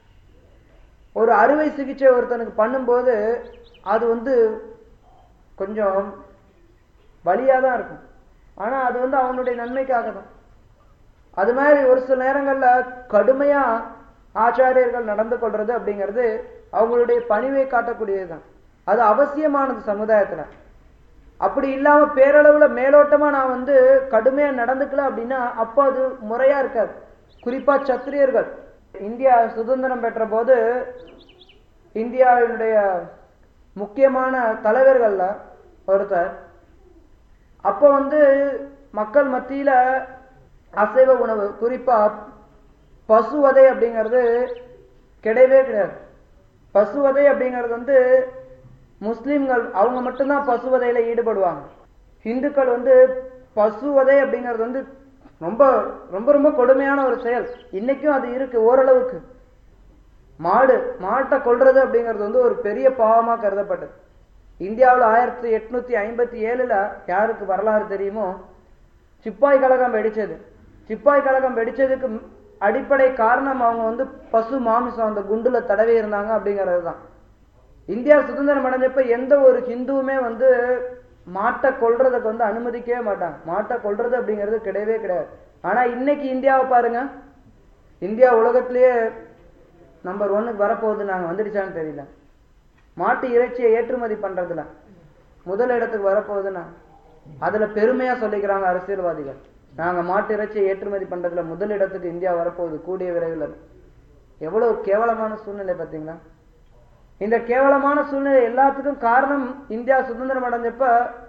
ஒரு அறுவை சிகிச்சை ஒருத்தனுக்கு பண்ணும்போது அது வந்து கொஞ்சம் வலியாதான் இருக்கும். ஆனா அது வந்து அவனுடைய நன்மைக்காக தான். அது மாதிரி ஒரு சில நேரங்கள்ல கடுமையா ஆச்சாரியர்கள் நடந்து கொள்றது அப்படிங்கிறது அவங்களுடைய பணிவை காட்டக்கூடியதுதான். அது அவசியமானது சமுதாயத்துல. அப்படி இல்லாம பேரளவுல மேலோட்டமா நான் வந்து கடுமையா நடந்துக்கல அப்படின்னா அப்போ அது முறையா இருக்காது. குறிப்பா சத்திரியர்கள் இந்தியா சுதந்திரம் பெற்ற போது இந்தியாவினுடைய முக்கியமான தலைவர்கள்ல ஒருத்தர், அப்ப வந்து மக்கள் மத்தியில அசைவ உணவு, குறிப்பா பசுவதை அப்படிங்கிறது கிடையவே கிடையாது. பசுவதை அப்படிங்கிறது வந்து முஸ்லிம்கள் அவங்க மட்டும்தான் பசுவதையில ஈடுபடுவாங்க. இந்துக்கள் வந்து பசுவதை அப்படிங்கிறது வந்து ரொம்ப ரொம்ப ரொம்ப கொடுமையான ஒரு செயல். இன்னைக்கும் அது இருக்கு ஓரளவுக்கு. மாட்டை கொல்றது அப்படிங்கிறது வந்து ஒரு பெரிய பாவமா கருதப்பட்டது. இந்தியாவில் 1857 யாருக்கு வரலாறு தெரியுமோ, சிப்பாய் கழகம் வெடிச்சது. சிப்பாய் கழகம் வெடிச்சதுக்கு அடிப்படை காரணம் அவங்க வந்து பசு மாமிசம் அந்த குண்டுல தடவி இருந்தாங்க அப்படிங்கிறது தான். இந்தியா சுதந்திரம் அடைஞ்சப்ப எந்த ஒரு ஹிந்துவுமே வந்து மாட்டை கொல்றதுக்கு வந்து அனுமதிக்கவே மாட்டாங்க. மாட்டை கொல்றது அப்படிங்கிறது கிடையவே கிடையாது. ஆனா இன்னைக்கு இந்தியாவை பாருங்க, இந்தியா உலகத்திலேயே நம்பர் 1க்கு வரப்போகுது. நாங்க வந்துடுச்சான்னு தெரியல. மாட்டு இறைச்சியை ஏற்றுமதி பண்றதுல முதல் இடத்துக்கு வரப்போகுதுன்னா அதுல பெருமையா சொல்லிக்கிறாங்க அரசியல்வாதிகள். நாங்க மாட்டு இறைச்சியை ஏற்றுமதி பண்றதுல முதல் இடத்துக்கு இந்தியா வரப்போகுது கூடிய விரைவில். எவ்வளவு கேவலமான சூழ்நிலை பார்த்தீங்களா? இந்த கேவலமான சூழ்நிலை எல்லாத்துக்கும் காரணம் இந்தியா சுதந்திரம் அடைஞ்சப்ப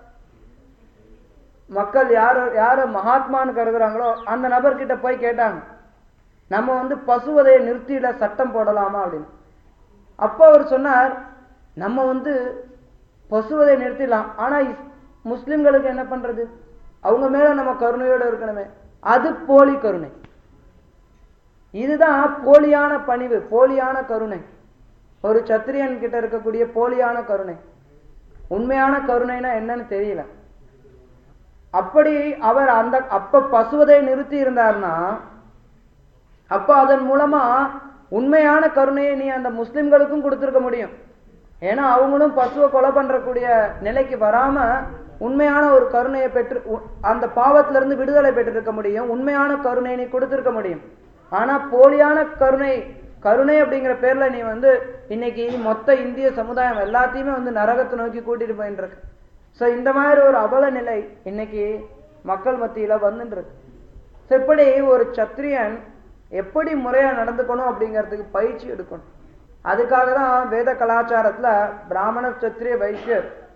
மக்கள் யார மகாத்மான்னு கருதுறாங்களோ அந்த நபர்கிட்ட போய் கேட்டாங்க, நம்ம வந்து பசுவதையை நிறுத்திட சட்டம் போடலாமா அப்படின்னு. அப்போ அவர் சொன்னார், நம்ம வந்து பசுவதை நிறுத்திடலாம், ஆனா முஸ்லிம்களுக்கு என்ன பண்றது? அவங்க மேல நம்ம கருணையோடு இருக்கணுமே. அது போலி கருணை. இதுதான் போலியான பணிவு, போலியான கருணை. ஒரு சத்திரியன் கிட்ட இருக்கக்கூடிய போலியான கருணை. உண்மையான கருணைனா என்னன்னு தெரியல. அப்படி அவர் அப்ப பசுவதை நிறுத்தி இருந்தார்னா அப்ப அதன் மூலமா உண்மையான கருணையை நீ அந்த முஸ்லிம்களுக்கும் கொடுத்திருக்க முடியும். ஏன்னா அவங்களும் பசுவை கொலை பண்றக்கூடிய நிலைக்கு வராம உண்மையான ஒரு கருணையை பெற்று அந்த பாவத்திலிருந்து விடுதலை பெற்றிருக்க முடியும். உண்மையான கருணையை நீ கொடுத்திருக்க முடியும். ஆனா போலியான கருணை அப்படிங்கிற பேர்ல நீ வந்து இன்னைக்கு மொத்த இந்திய சமுதாயம் எல்லாத்தையுமே வந்து நரகத்தை நோக்கி கூட்டிட்டு போயிட்டு இருக்கு. சோ இந்த மாதிரி ஒரு அவல நிலை இன்னைக்கு மக்கள் மத்தியில வந்துட்டு இருக்கு. எப்படி ஒரு சத்திரியன் எப்படி முறையா நடந்துக்கணும் அப்படிங்கிறதுக்கு பயிற்சி எடுக்கணும். அதுக்காக தான் வேத கலாச்சாரத்துல பிராமணர், சத்திரிய, வைசியர்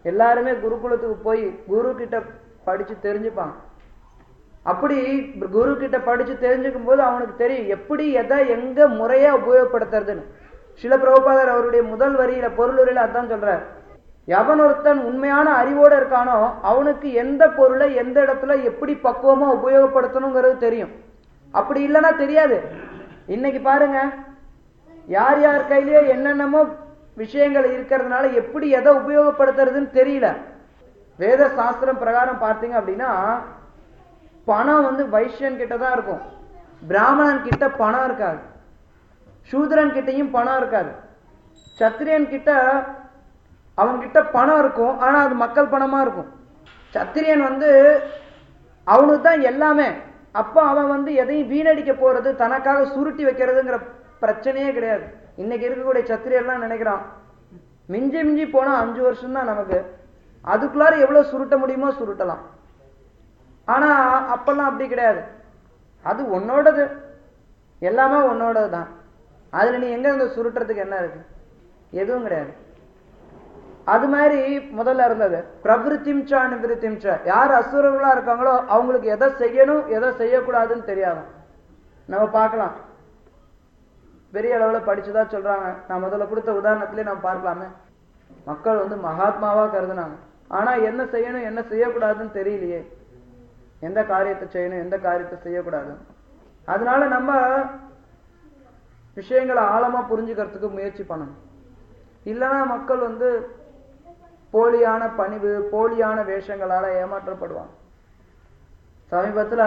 எல்லாருமே குருகுலத்துக்கு போய் குரு கிட்ட படிச்சு தெரிஞ்சுப்பாங்க. அப்படி குரு கிட்ட படிச்சு தெரிஞ்சுக்கும் போது அவனுக்கு தெரியும் எப்படி எதை எங்க முறையா உபயோகப்படுத்துறதுன்னு. சில பிரபுபாதர் அவருடைய முதல் வரியில பொருளுரையில அதான் சொல்றார், எவன் ஒருத்தன் உண்மையான அறிவோடு இருக்கானோ அவனுக்கு எந்த பொருளை எந்த இடத்துல எப்படி பக்குவமா உபயோகப்படுத்தணுங்கிறது தெரியும். அப்படி இல்லைன்னா தெரியாது. இன்னைக்கு பாருங்க, யார் யார் கையிலயோ என்னென்னமோ விஷயங்கள் இருக்கிறதுனால எப்படி எதை உபயோகப்படுத்துறதுன்னு தெரியல. வேத சாஸ்திரம் பிரகாரம் பார்த்தீங்க அப்படின்னா பணம் வந்து வைஷ்யன் கிட்ட தான் இருக்கும், பிராமணன் கிட்ட பணம் இருக்காது, சூத்ரன் கிட்டையும் பணம் இருக்காது. சத்திரியன் கிட்ட அவன்கிட்ட பணம் இருக்கும், ஆனா அது மக்கள் பணமா இருக்கும். சத்திரியன் வந்து அவனுக்கு தான் எல்லாமே. அப்ப அவன் வந்து எதையும் வீணடிக்க போறது, தனக்காக சுருட்டி வைக்கிறதுங்கிற பிரச்சனையே கிடையாது. இன்னைக்கு இருக்கக்கூடிய சத்திரியெல்லாம் நினைக்கிறான் மிஞ்சி மிஞ்சி போனா 5 வருஷம் தான் நமக்கு, அதுக்குள்ளார எவ்வளவு சுருட்ட முடியுமோ சுருட்டலாம். ஆனா அப்பெல்லாம் அப்படி கிடையாது. அது உன்னோடது, எல்லாமே உன்னோடது தான். அதுல நீ எங்க இந்த சுருட்டுறதுக்கு என்ன இருக்கு? எதுவும் கிடையாது. அது மாதிரி முதல்ல இருந்தது பிரவிருத்திம்சா நிவிருத்திம்சா. யார் அசுரர்களா இருக்காங்களோ அவங்களுக்கு எதை செய்யணும் எதை செய்யக்கூடாதுன்னு தெரியாது. நம்ம பார்க்கலாம், பெரிய அளவுல படிச்சுதா சொல்றாங்க. நான் முதல்ல கொடுத்த உதாரணத்திலே நம்ம பார்க்கலாமே, மக்கள் வந்து மகாத்மாவா கருதுனாங்க, ஆனா என்ன செய்யணும் என்ன செய்யக்கூடாதுன்னு தெரியலையே, எந்த காரியத்தை செய்யணும் எந்த காரியத்தை செய்யக்கூடாது. அதனால நம்ம விஷயங்களை ஆழமா புரிஞ்சுக்கிறதுக்கு முயற்சி பண்ணணும். இல்லைன்னா மக்கள் வந்து போலியான பணிவு போலியான வேஷங்களால ஏமாற்றப்படுவாங்க. சமீபத்துல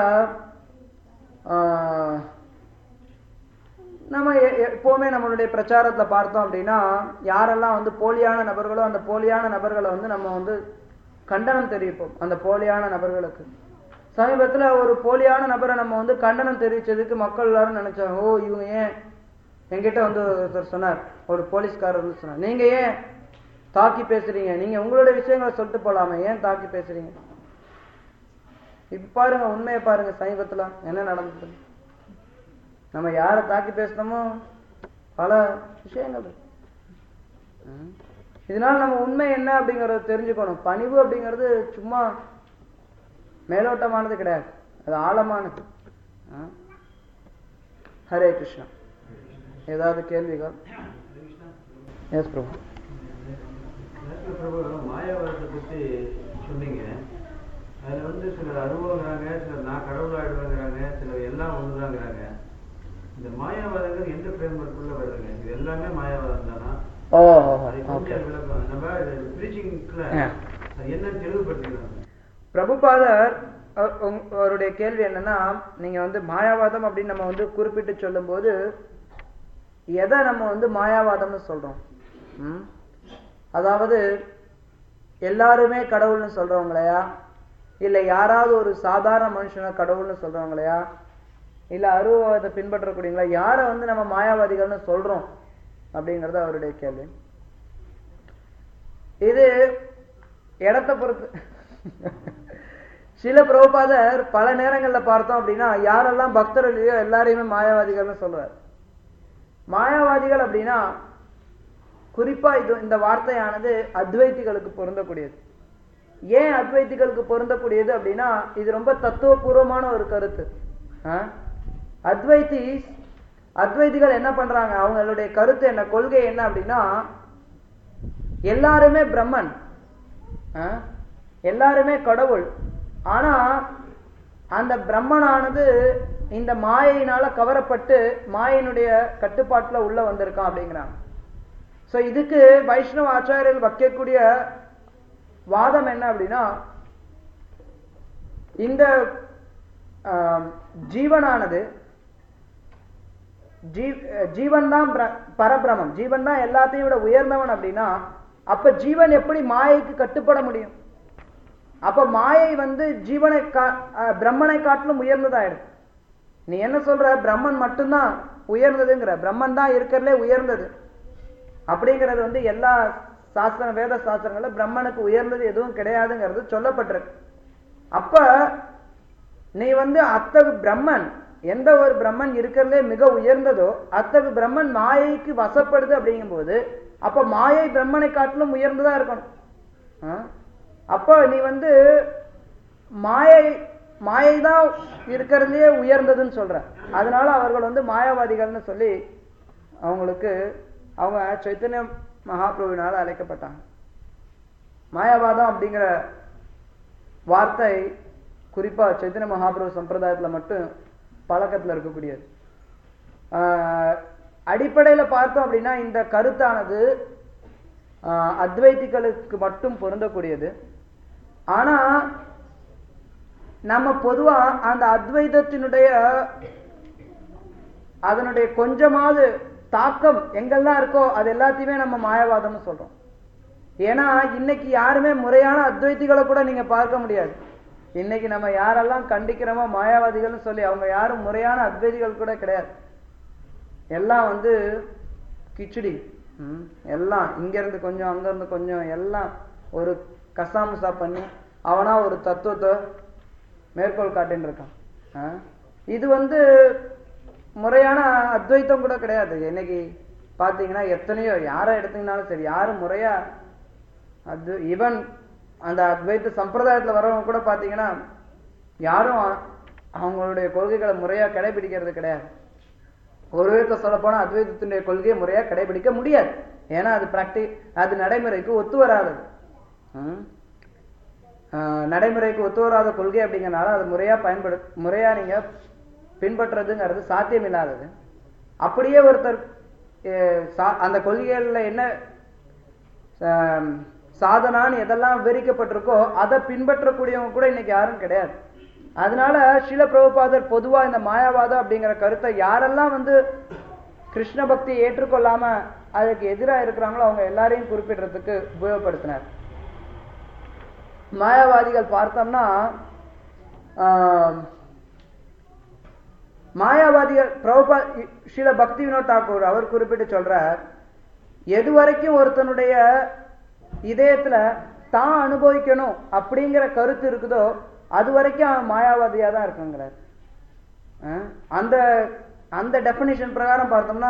நம்ம எப்பவுமே நம்மளுடைய பிரச்சாரத்துல பார்த்தோம் அப்படின்னா யாரெல்லாம் வந்து போலியான நபர்களோ அந்த போலியான நபர்களை வந்து நம்ம வந்து கண்டனம் தெரிவிப்போம். அந்த போலியான நபர்களுக்கு சமீபத்துல ஒரு போலியான நபரை நம்ம வந்து கண்டனம் தெரிவிச்சதுக்கு மக்கள் எல்லாரும் நினைச்சாங்க, ஓ இவங்க ஏன் என்கிட்ட வந்து ஒருத்தர் சொன்னார், ஒரு போலீஸ்காரர் வந்து சொன்னார், நீங்க ஏன் தாக்கி பேசுறீங்க, நீங்க உங்களுடைய விஷயங்களை சொல்லிட்டு போலாமே, ஏன் தாக்கி பேசுறீங்க? இப்ப பாருங்க, உண்மையை பாருங்க, சமீபத்துல என்ன நடந்தது. நம்ம யாரை தாக்கி பேசணுமோ பல விஷயங்கள். இதனால நம்ம உண்மை என்ன அப்படிங்கறத தெரிஞ்சுக்கணும். பணிவு அப்படிங்கிறது சும்மா மேலோட்டமானது கிடையாது, அது ஆழமானது. ஹரே கிருஷ்ணா. ஏதாவது கேள்விகள்? எஸ் பிரபு. பிரபு, மாயாவாதத்தை பத்தி சொன்னீங்க. அதுல வந்து சிலர் அனுபவங்கிறாங்க, சிலர் நான் கடவுள் ஆயிடுவேங்கிறாங்க, சிலர் எல்லாம் ஒண்ணுதாங்கிறாங்க. இந்த மாயாவாதங்கள் எந்த ஃப்ரேம்வொர்க்குள்ள வருதுங்க? இது எல்லாமே மாயாவாதம் தானா? நம்ம பிரீச்சிங்ல என்னன்னு தெளிவுபடுத்திக்கலாம். பிரபுபாதர் அவருடைய கேள்வி என்னன்னா, நீங்க வந்து மாயாவாதம் அப்படின்னு நம்ம வந்து குறிப்பிட்டு சொல்லும் போது எதை நம்ம வந்து மாயாவாதம்னு சொல்றோம்? அதாவது எல்லாருமே கடவுள்னு சொல்றவங்களையா, இல்ல யாராவது ஒரு சாதாரண மனுஷனை கடவுள்னு சொல்றவங்களையா, இல்ல அருவவாதத்தை பின்பற்றக்கூடியங்களா, யாரை வந்து நம்ம மாயாவாதிகள்னு சொல்றோம் அப்படிங்கறது அவருடைய கேள்வி. இது இடத்தை பொறுத்து. சில பிரபுபாதர் பல நேரங்கள்ல பார்த்தோம் அப்படின்னா யாரெல்லாம் பக்தர் இல்லையோ எல்லாரையுமே மாயாவாதிகள்னு சொல்றார். மாயாவாதிகள் அப்படின்னா குறிப்பா இந்த வார்த்தையானது அத்வைத்திகளுக்கு பொருந்தக்கூடியது. ஏன் அத்வைத்திகளுக்கு பொருந்தக்கூடியது அப்படின்னா இது ரொம்ப தத்துவபூர்வமான ஒரு கருத்து. அத்வைத்திகள் என்ன பண்றாங்க, அவங்களுடைய கருத்து என்ன, கொள்கை என்ன அப்படின்னா எல்லாருமே பிரம்மன், எல்லாருமே கடவுள். ஆனா அந்த பிரம்மனானது இந்த மாயையினால கவரப்பட்டு மாயினுடைய கட்டுப்பாட்டுல உள்ள வந்திருக்கான் அப்படிங்கிறாங்க. சோ இதுக்கு வைஷ்ணவ ஆச்சாரியர்கள் வைக்கக்கூடிய வாதம் என்ன அப்படின்னா, இந்த ஜீவனானது ஜீவன் தான் பரபிரமம், ஜீவன் தான் எல்லாத்தையும் விட உயர்ந்தவன் அப்படின்னா அப்ப ஜீவன் எப்படி மாயைக்கு கட்டுப்பட முடியும்? அப்ப மாயை வந்து ஜீவனை பிரம்மனை காட்டிலும் உயர்ந்ததாயிடும். நீ என்ன சொல்ற, பிரம்மன் மட்டும்தான் உயர்ந்ததுங்கிற, பிரம்மன் தான் இருக்கிறதுலே உயர்ந்தது அப்படிங்கிறது வந்து எல்லா சாஸ்திரம் வேத சாஸ்திரங்கள்ல பிரம்மனுக்கு உயர்ந்தது எதுவும் கிடையாதுங்கிறது சொல்லப்பட்டிருக்கு. அப்ப நீ வந்து அத்தகு பிரம்மன், எந்த ஒரு பிரம்மன் இருக்கிறதுலே மிக உயர்ந்ததோ அத்தகு பிரம்மன் மாயைக்கு வசப்படுது அப்படிங்கும் போது அப்ப மாயை பிரம்மனை காட்டிலும் உயர்ந்ததா இருக்கணும். அப்போ நீ வந்து மாயை தான் இருக்கிறதுலயே உயர்ந்ததுன்னு சொல்ற. அதனால அவர்கள் வந்து மாயாவாதிகள்னு சொல்லி அவங்களுக்கு அவங்க சைத்தன்ய மகாபிரபுவினால அழைக்கப்பட்டாங்க. மாயாவாதம் அப்படிங்கிற வார்த்தை குறிப்பா சைத்தன்ய மகாபிரபு சம்பிரதாயத்துல மட்டும் பழக்கத்துல இருக்கக்கூடியது. அடிப்படையில பார்த்தோம் அப்படின்னா இந்த கருத்தானது அத்வைதிகளுக்கு மட்டும் பொருந்தக்கூடியது. ஆனா நம்ம பொதுவா அந்த அத்வைதத்தினுடைய அதனுடைய கொஞ்சமாவது தாக்கம் எங்கெல்லாம் இருக்கோ அது எல்லாத்தையுமே நம்ம மாயாவாதம்னு சொல்றோம். ஏன்னா இன்னைக்கு யாருமே முறையான அத்வைதிகளை கூட நீங்க பார்க்க முடியாது. இன்னைக்கு நம்ம யாரெல்லாம் கண்டிக்கிறோமோ மாயாவாதிகள்னு சொல்லி அவங்க யாரும் முறையான அத்வைதிகள் கூட கிடையாது. எல்லாம் வந்து கிச்சடி, எல்லாம் இங்க இருந்து கொஞ்சம் அங்க இருந்து கொஞ்சம் எல்லாம் ஒரு கசாமுசா பண்ணி அவனா ஒரு தத்துவத்தை மேற்கோள் காட்டின்னு இருக்கான். இது வந்து முறையான அத்வைத்தம் கூட கிடையாது. இன்னைக்கு பாத்தீங்கன்னா எத்தனையோ யாரை எடுத்தீங்கன்னாலும் சரி, யாரும் முறையா ஈவன் அந்த அத்வைத்த சம்பிரதாயத்துல வரவங்க கூட பாத்தீங்கன்னா யாரும் அவங்களுடைய கொள்கைகளை முறையா கடைபிடிக்கிறது கிடையாது. ஒரு விதத்தை சொல்ல போனா அத்வைதத்தினுடைய கொள்கையை முறையா கடைபிடிக்க முடியாது. ஏன்னா அது நடைமுறைக்கு ஒத்து வராதது. நடைமுறைக்கு ஒத்து வராத கொள்கை அப்படிங்கறனால அது முறையா நீங்க பின்பற்றுறதுங்கிறது சாத்தியம் இல்லாதது. அப்படியே ஒருத்தர் அந்த கொள்கைகள்ல என்ன சாதனான்னு எதெல்லாம் விவரிக்கப்பட்டிருக்கோ அதை பின்பற்றக்கூடியவங்க கூட இன்னைக்கு யாரும் கிடையாது. அதனால ஸ்ரீல பிரபுபாதர் பொதுவா இந்த மாயாவாதம் அப்படிங்கிற கருத்தை யாரெல்லாம் வந்து கிருஷ்ண பக்தியை ஏற்றுக்கொள்ளாம அதுக்கு எதிராக இருக்கிறாங்களோ அவங்க எல்லாரையும் குறிப்பிடுறதுக்கு உபயோகப்படுத்தினார். மாயாவாதிகள் பார்த்தோம்னா மாயாவாதிகள் பிரபுபா ஸ்ரீல பக்தி வினோத் தாக்கூர் அவர் குறிப்பிட்டு சொல்றார், எது வரைக்கும் ஒருத்தனுடைய இதயத்துல தான் அனுபவிக்கணும் அப்படிங்கிற கருத்து இருக்குதோ அது வரைக்கும் அவன் மாயாவாதியா தான் இருக்குங்கிறார். அந்த அந்த டெபினிஷன் பிரகாரம் பார்த்தோம்னா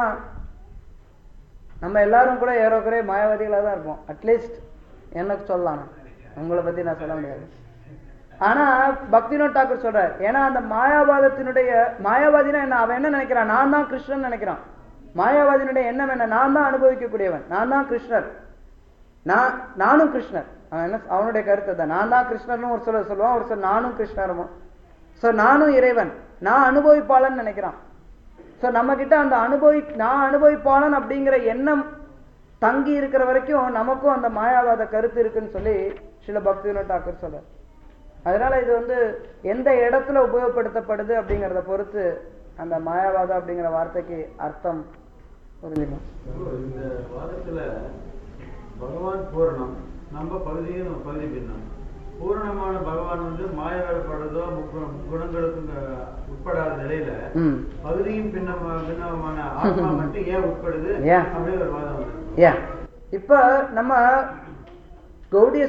நம்ம எல்லாரும் கூட ஏறக்குறைய மாயாவாதிகளா தான் இருப்போம். அட்லீஸ்ட் எனக்கு சொல்லலாம், உங்களை பத்தி நான் சொல்ல முடியாது. ஆனா பக்திவினோத் தாக்கூர் சொல்றார், ஏன்னா அந்த மாயாவாதினா என்ன, அவன் என்ன நினைக்கிறான், நான் தான் கிருஷ்ணன் நினைக்கிறான். மாயாவாதியினுடைய எண்ணம் என்ன, நான் தான் அனுபவிக்கக்கூடியவன், நான் தான் கிருஷ்ணர், நானும் கிருஷ்ணர். அவனுடைய கருத்து தான், நான் தான் கிருஷ்ணர்னு ஒரு சொல்ல சொல்லுவான், ஒரு சொல் நானும் கிருஷ்ணரும். சோ நானும் இறைவன், நான் அனுபவிப்பாளன் நினைக்கிறான். சோ நம்ம கிட்ட அந்த நான் அனுபவிப்பாளன் அப்படிங்கிற எண்ணம் தங்கி இருக்கிற வரைக்கும் நமக்கும் அந்த மாயாவாத கருத்து இருக்குன்னு சொல்லி ஸ்ரீல பக்திவினோத் தாக்கூர் சொல்றார். அதனால இது வந்து எந்த இடத்துல உபயோகப்படுத்தப்படுது அப்படிங்கறத பொறுத்து அந்த மாயாவாதம் அப்படிங்கிற வார்த்தைக்கு அர்த்தம் புரிஞ்சுக்கணும். இந்த வாதத்துல பகவான் பூரணம், நம்ம பகுதியும் பகுதி பின்னம். பூரணமான பகவான் வந்து மாயாவப்படுறதோ குணங்களுக்கு உட்படாத நிலையில பகுதியும் பின்னமான ஆத்மா மட்டும் ஏன் உட்படுது அப்படியே ஒரு வாதம் வந்து. இப்ப நம்ம கௌடிய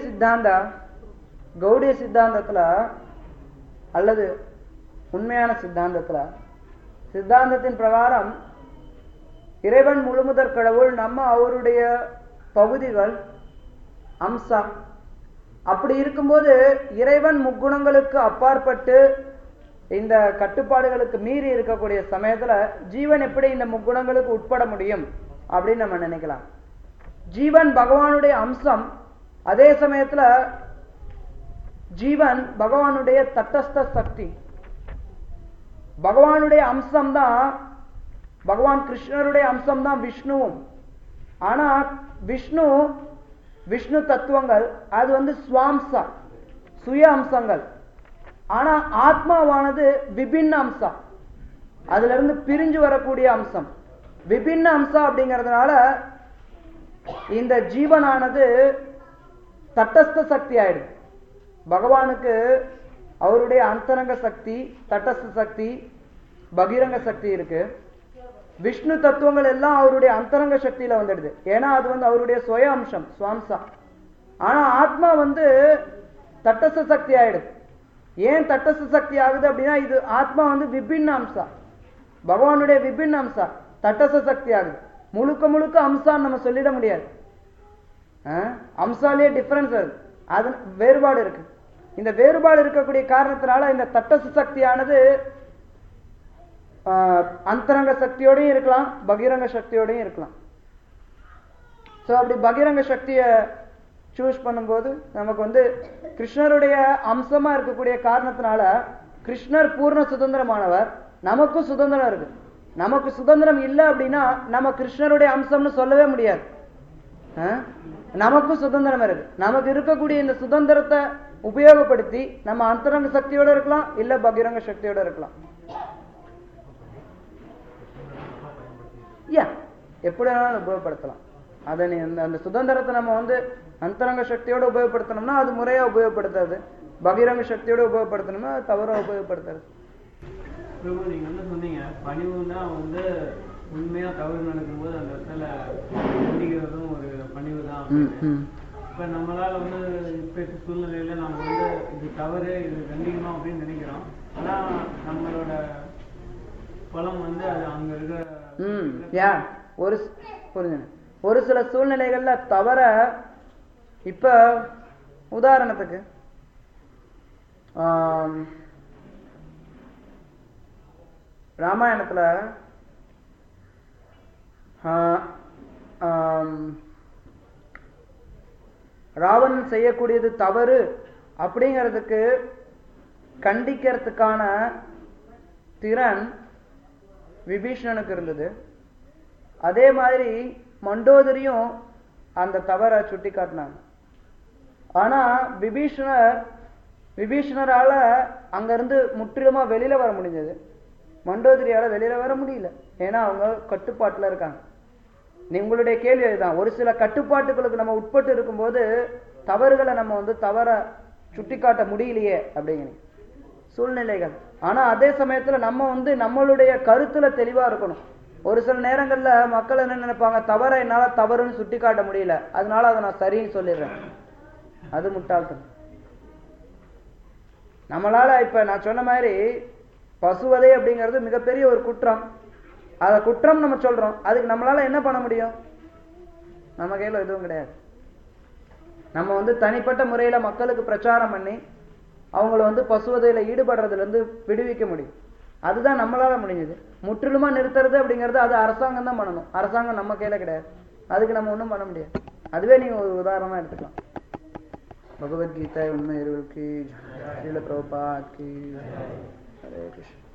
சித்தாந்தத்துல அல்லது உண்மையான சித்தாந்தத்தின் பிரகாரம் இறைவன் முழுமுதற் கடவுள், நம்ம அவருடைய பகுதிகள், அம்சா. அப்படி இருக்கும்போது இறைவன் முக்குணங்களுக்கு அப்பாற்பட்டு இந்த கட்டுப்பாடுகளுக்கு மீறி இருக்கக்கூடிய சமயத்துல ஜீவன் எப்படி இந்த முக்குணங்களுக்கு உட்பட முடியும் அப்படின்னு நம்ம நினைக்கலாம். ஜீவன் பகவானுடைய அம்சம், அதே சமயத்துல ஜீவன் பகவானுடைய தட்டஸ்த சக்தி. பகவானுடைய அம்சம் தான், பகவான் கிருஷ்ணருடைய அம்சம் தான் விஷ்ணுவும். ஆனா விஷ்ணு தத்துவங்கள் அது வந்து ஸ்வாம்சா, சுய அம்சங்கள். ஆனா ஆத்மாவானது விபின்ன அம்சா, அதுல இருந்து பிரிஞ்சு வரக்கூடிய அம்சம். விபின்ன அம்சா அப்படிங்கிறதுனால இந்த ஜீவனானது தட்டஸ்த சக்தி ஆயிடுது. பகவானுக்கு அவருடைய அந்தரங்க சக்தி, தட்டஸ்த சக்தி, பகிரங்க சக்தி இருக்கு. விஷ்ணு தத்துவங்கள் எல்லாம் அவருடைய அந்தரங்க சக்தியில வந்துடுது, ஏன்னா அது வந்து அவருடைய சுய அம்சம், சுவாம்சா. ஆனா ஆத்மா வந்து தட்டஸ்த சக்தி ஆயிடுது. ஏன் தட்டஸ்த சக்தி ஆகுது அப்படின்னா இது ஆத்மா வந்து விபின்ன அம்சா, பகவானுடைய விபின்ன அம்சா, தட்டஸ்த சக்தி ஆகுது. முழுக்க அம்சான்னு நம்ம சொல்லிட முடியாது. அம்சாலேயே டிஃபரன்ஸ் வருது. அது வேறுபாடு இருக்கு. இந்த வேறுபாடு இருக்கக்கூடிய காரணத்தினால இந்த தட்டச சக்தியானது அந்தரங்க சக்தியோடையும் இருக்கலாம், பகிரங்க சக்தியோடையும் இருக்கலாம். ஸோ அப்படி பகிரங்க சக்தியை சூஸ் பண்ணும்போது நமக்கு வந்து கிருஷ்ணருடைய அம்சமா இருக்கக்கூடிய காரணத்தினால கிருஷ்ணர் பூர்ண சுதந்திரமானவர், நமக்கும் சுதந்திரம் இருக்கு. நமக்கு சுதந்திரம் இல்லை அப்படின்னா நம்ம கிருஷ்ணருடைய அம்சம்னு சொல்லவே முடியாது. நமக்கும் சுதந்திரம் இருக்கு. நமக்கு இருக்கக்கூடிய இந்த சுதந்திரத்தை உபயோகப்படுத்தி நம்ம அந்தரங்க சக்தியோட இருக்கலாம், இல்ல பகிரங்க சக்தியோட இருக்கலாம். எப்படி வேணாலும் உபயோகப்படுத்தலாம். அதை அந்த சுதந்திரத்தை நம்ம வந்து அந்தரங்க சக்தியோட உபயோகப்படுத்தணும்னா அது முறையா உபயோகப்படுத்தாது, பகிரங்க சக்தியோட உபயோகப்படுத்தணும்னா அது தவறா உபயோகப்படுத்தாது. நீங்க என்ன சொன்னீங்க, பணிவுன்னா வந்து உண்மையா தவறு நடக்கும்போது அந்த இடத்துல கண்டிக்கிறதும் ஒரு பணிவு தான். இப்ப நம்மளால வந்து இப்ப சூழ்நிலையில நம்ம வந்து இது தவறு, இது கண்டிக்கணும் அப்படின்னு நினைக்கிறோம். ஆனா நம்மளோட பலம் வந்து அது அங்க இருக்க ஒரு சில சூழ்நிலைகள்ல தவற, இப்ப உதாரணத்துக்கு ராமாயணத்துல ராவணன் செய்யக்கூடியது தவறு அப்படிங்கிறதுக்கு கண்டிக்கிறதுக்கான திறன் விபீஷணனுக்கு இருந்தது. அதே மாதிரி மண்டோதரியும் அந்த தவறை சுட்டி காட்டினாங்க. ஆனா விபீஷணரால அங்கிருந்து முற்றிலுமா வெளியில வர முடிஞ்சது, மண்டோதரியால வெளியில வர முடியல. ஏன்னா அவங்க கட்டுப்பாட்டுல இருக்காங்க. உங்களுடைய கேள்வி அதுதான், ஒரு சில கட்டுப்பாட்டுகளுக்கு நம்ம உட்பட்டு இருக்கும்போது தவறுகளை நம்ம வந்து தவற சுட்டி காட்ட முடியலையே அப்படிங்கிற சூழ்நிலைகள். ஆனா அதே சமயத்துல நம்ம வந்து நம்மளுடைய கருத்துல தெளிவா இருக்கணும். ஒரு சில நேரங்கள்ல மக்கள் என்ன நினைப்பாங்க, தவற என்னால தவறுன்னு சுட்டி காட்ட முடியல, அதனால அதை நான் சரின்னு சொல்லிடுறேன். அது முட்டாள்தனம். நம்மளால இப்ப நான் சொன்ன மாதிரி பசுவதை அப்படிங்கிறது மிகப்பெரிய ஒரு குற்றம். அதை குற்றம் நம்ம சொல்றோம், அதுக்கு நம்மளால என்ன பண்ண முடியும்? நம்ம கையில எதுவும் கிடையாது. நம்ம வந்து தனிப்பட்ட முறையில மக்களுக்கு பிரச்சாரம் பண்ணி அவங்கள வந்து பசுவதையில ஈடுபடுறதுல இருந்து விடுவிக்க முடியும். அதுதான் நம்மளால முடிஞ்சது. முற்றிலுமா நிறுத்துறது அப்படிங்கிறது அது அரசாங்கம் தான் பண்ணணும், அரசாங்கம் நம்ம கையில கிடையாது. அதுக்கு நம்ம ஒன்றும் பண்ண முடியாது. அதுவே நீங்க ஒரு உதாரணமா எடுத்துக்கலாம். பகவத்கீதை உண்மை இருவருக்கு பிரபுபாத் கி ஹரே கிருஷ்ணா.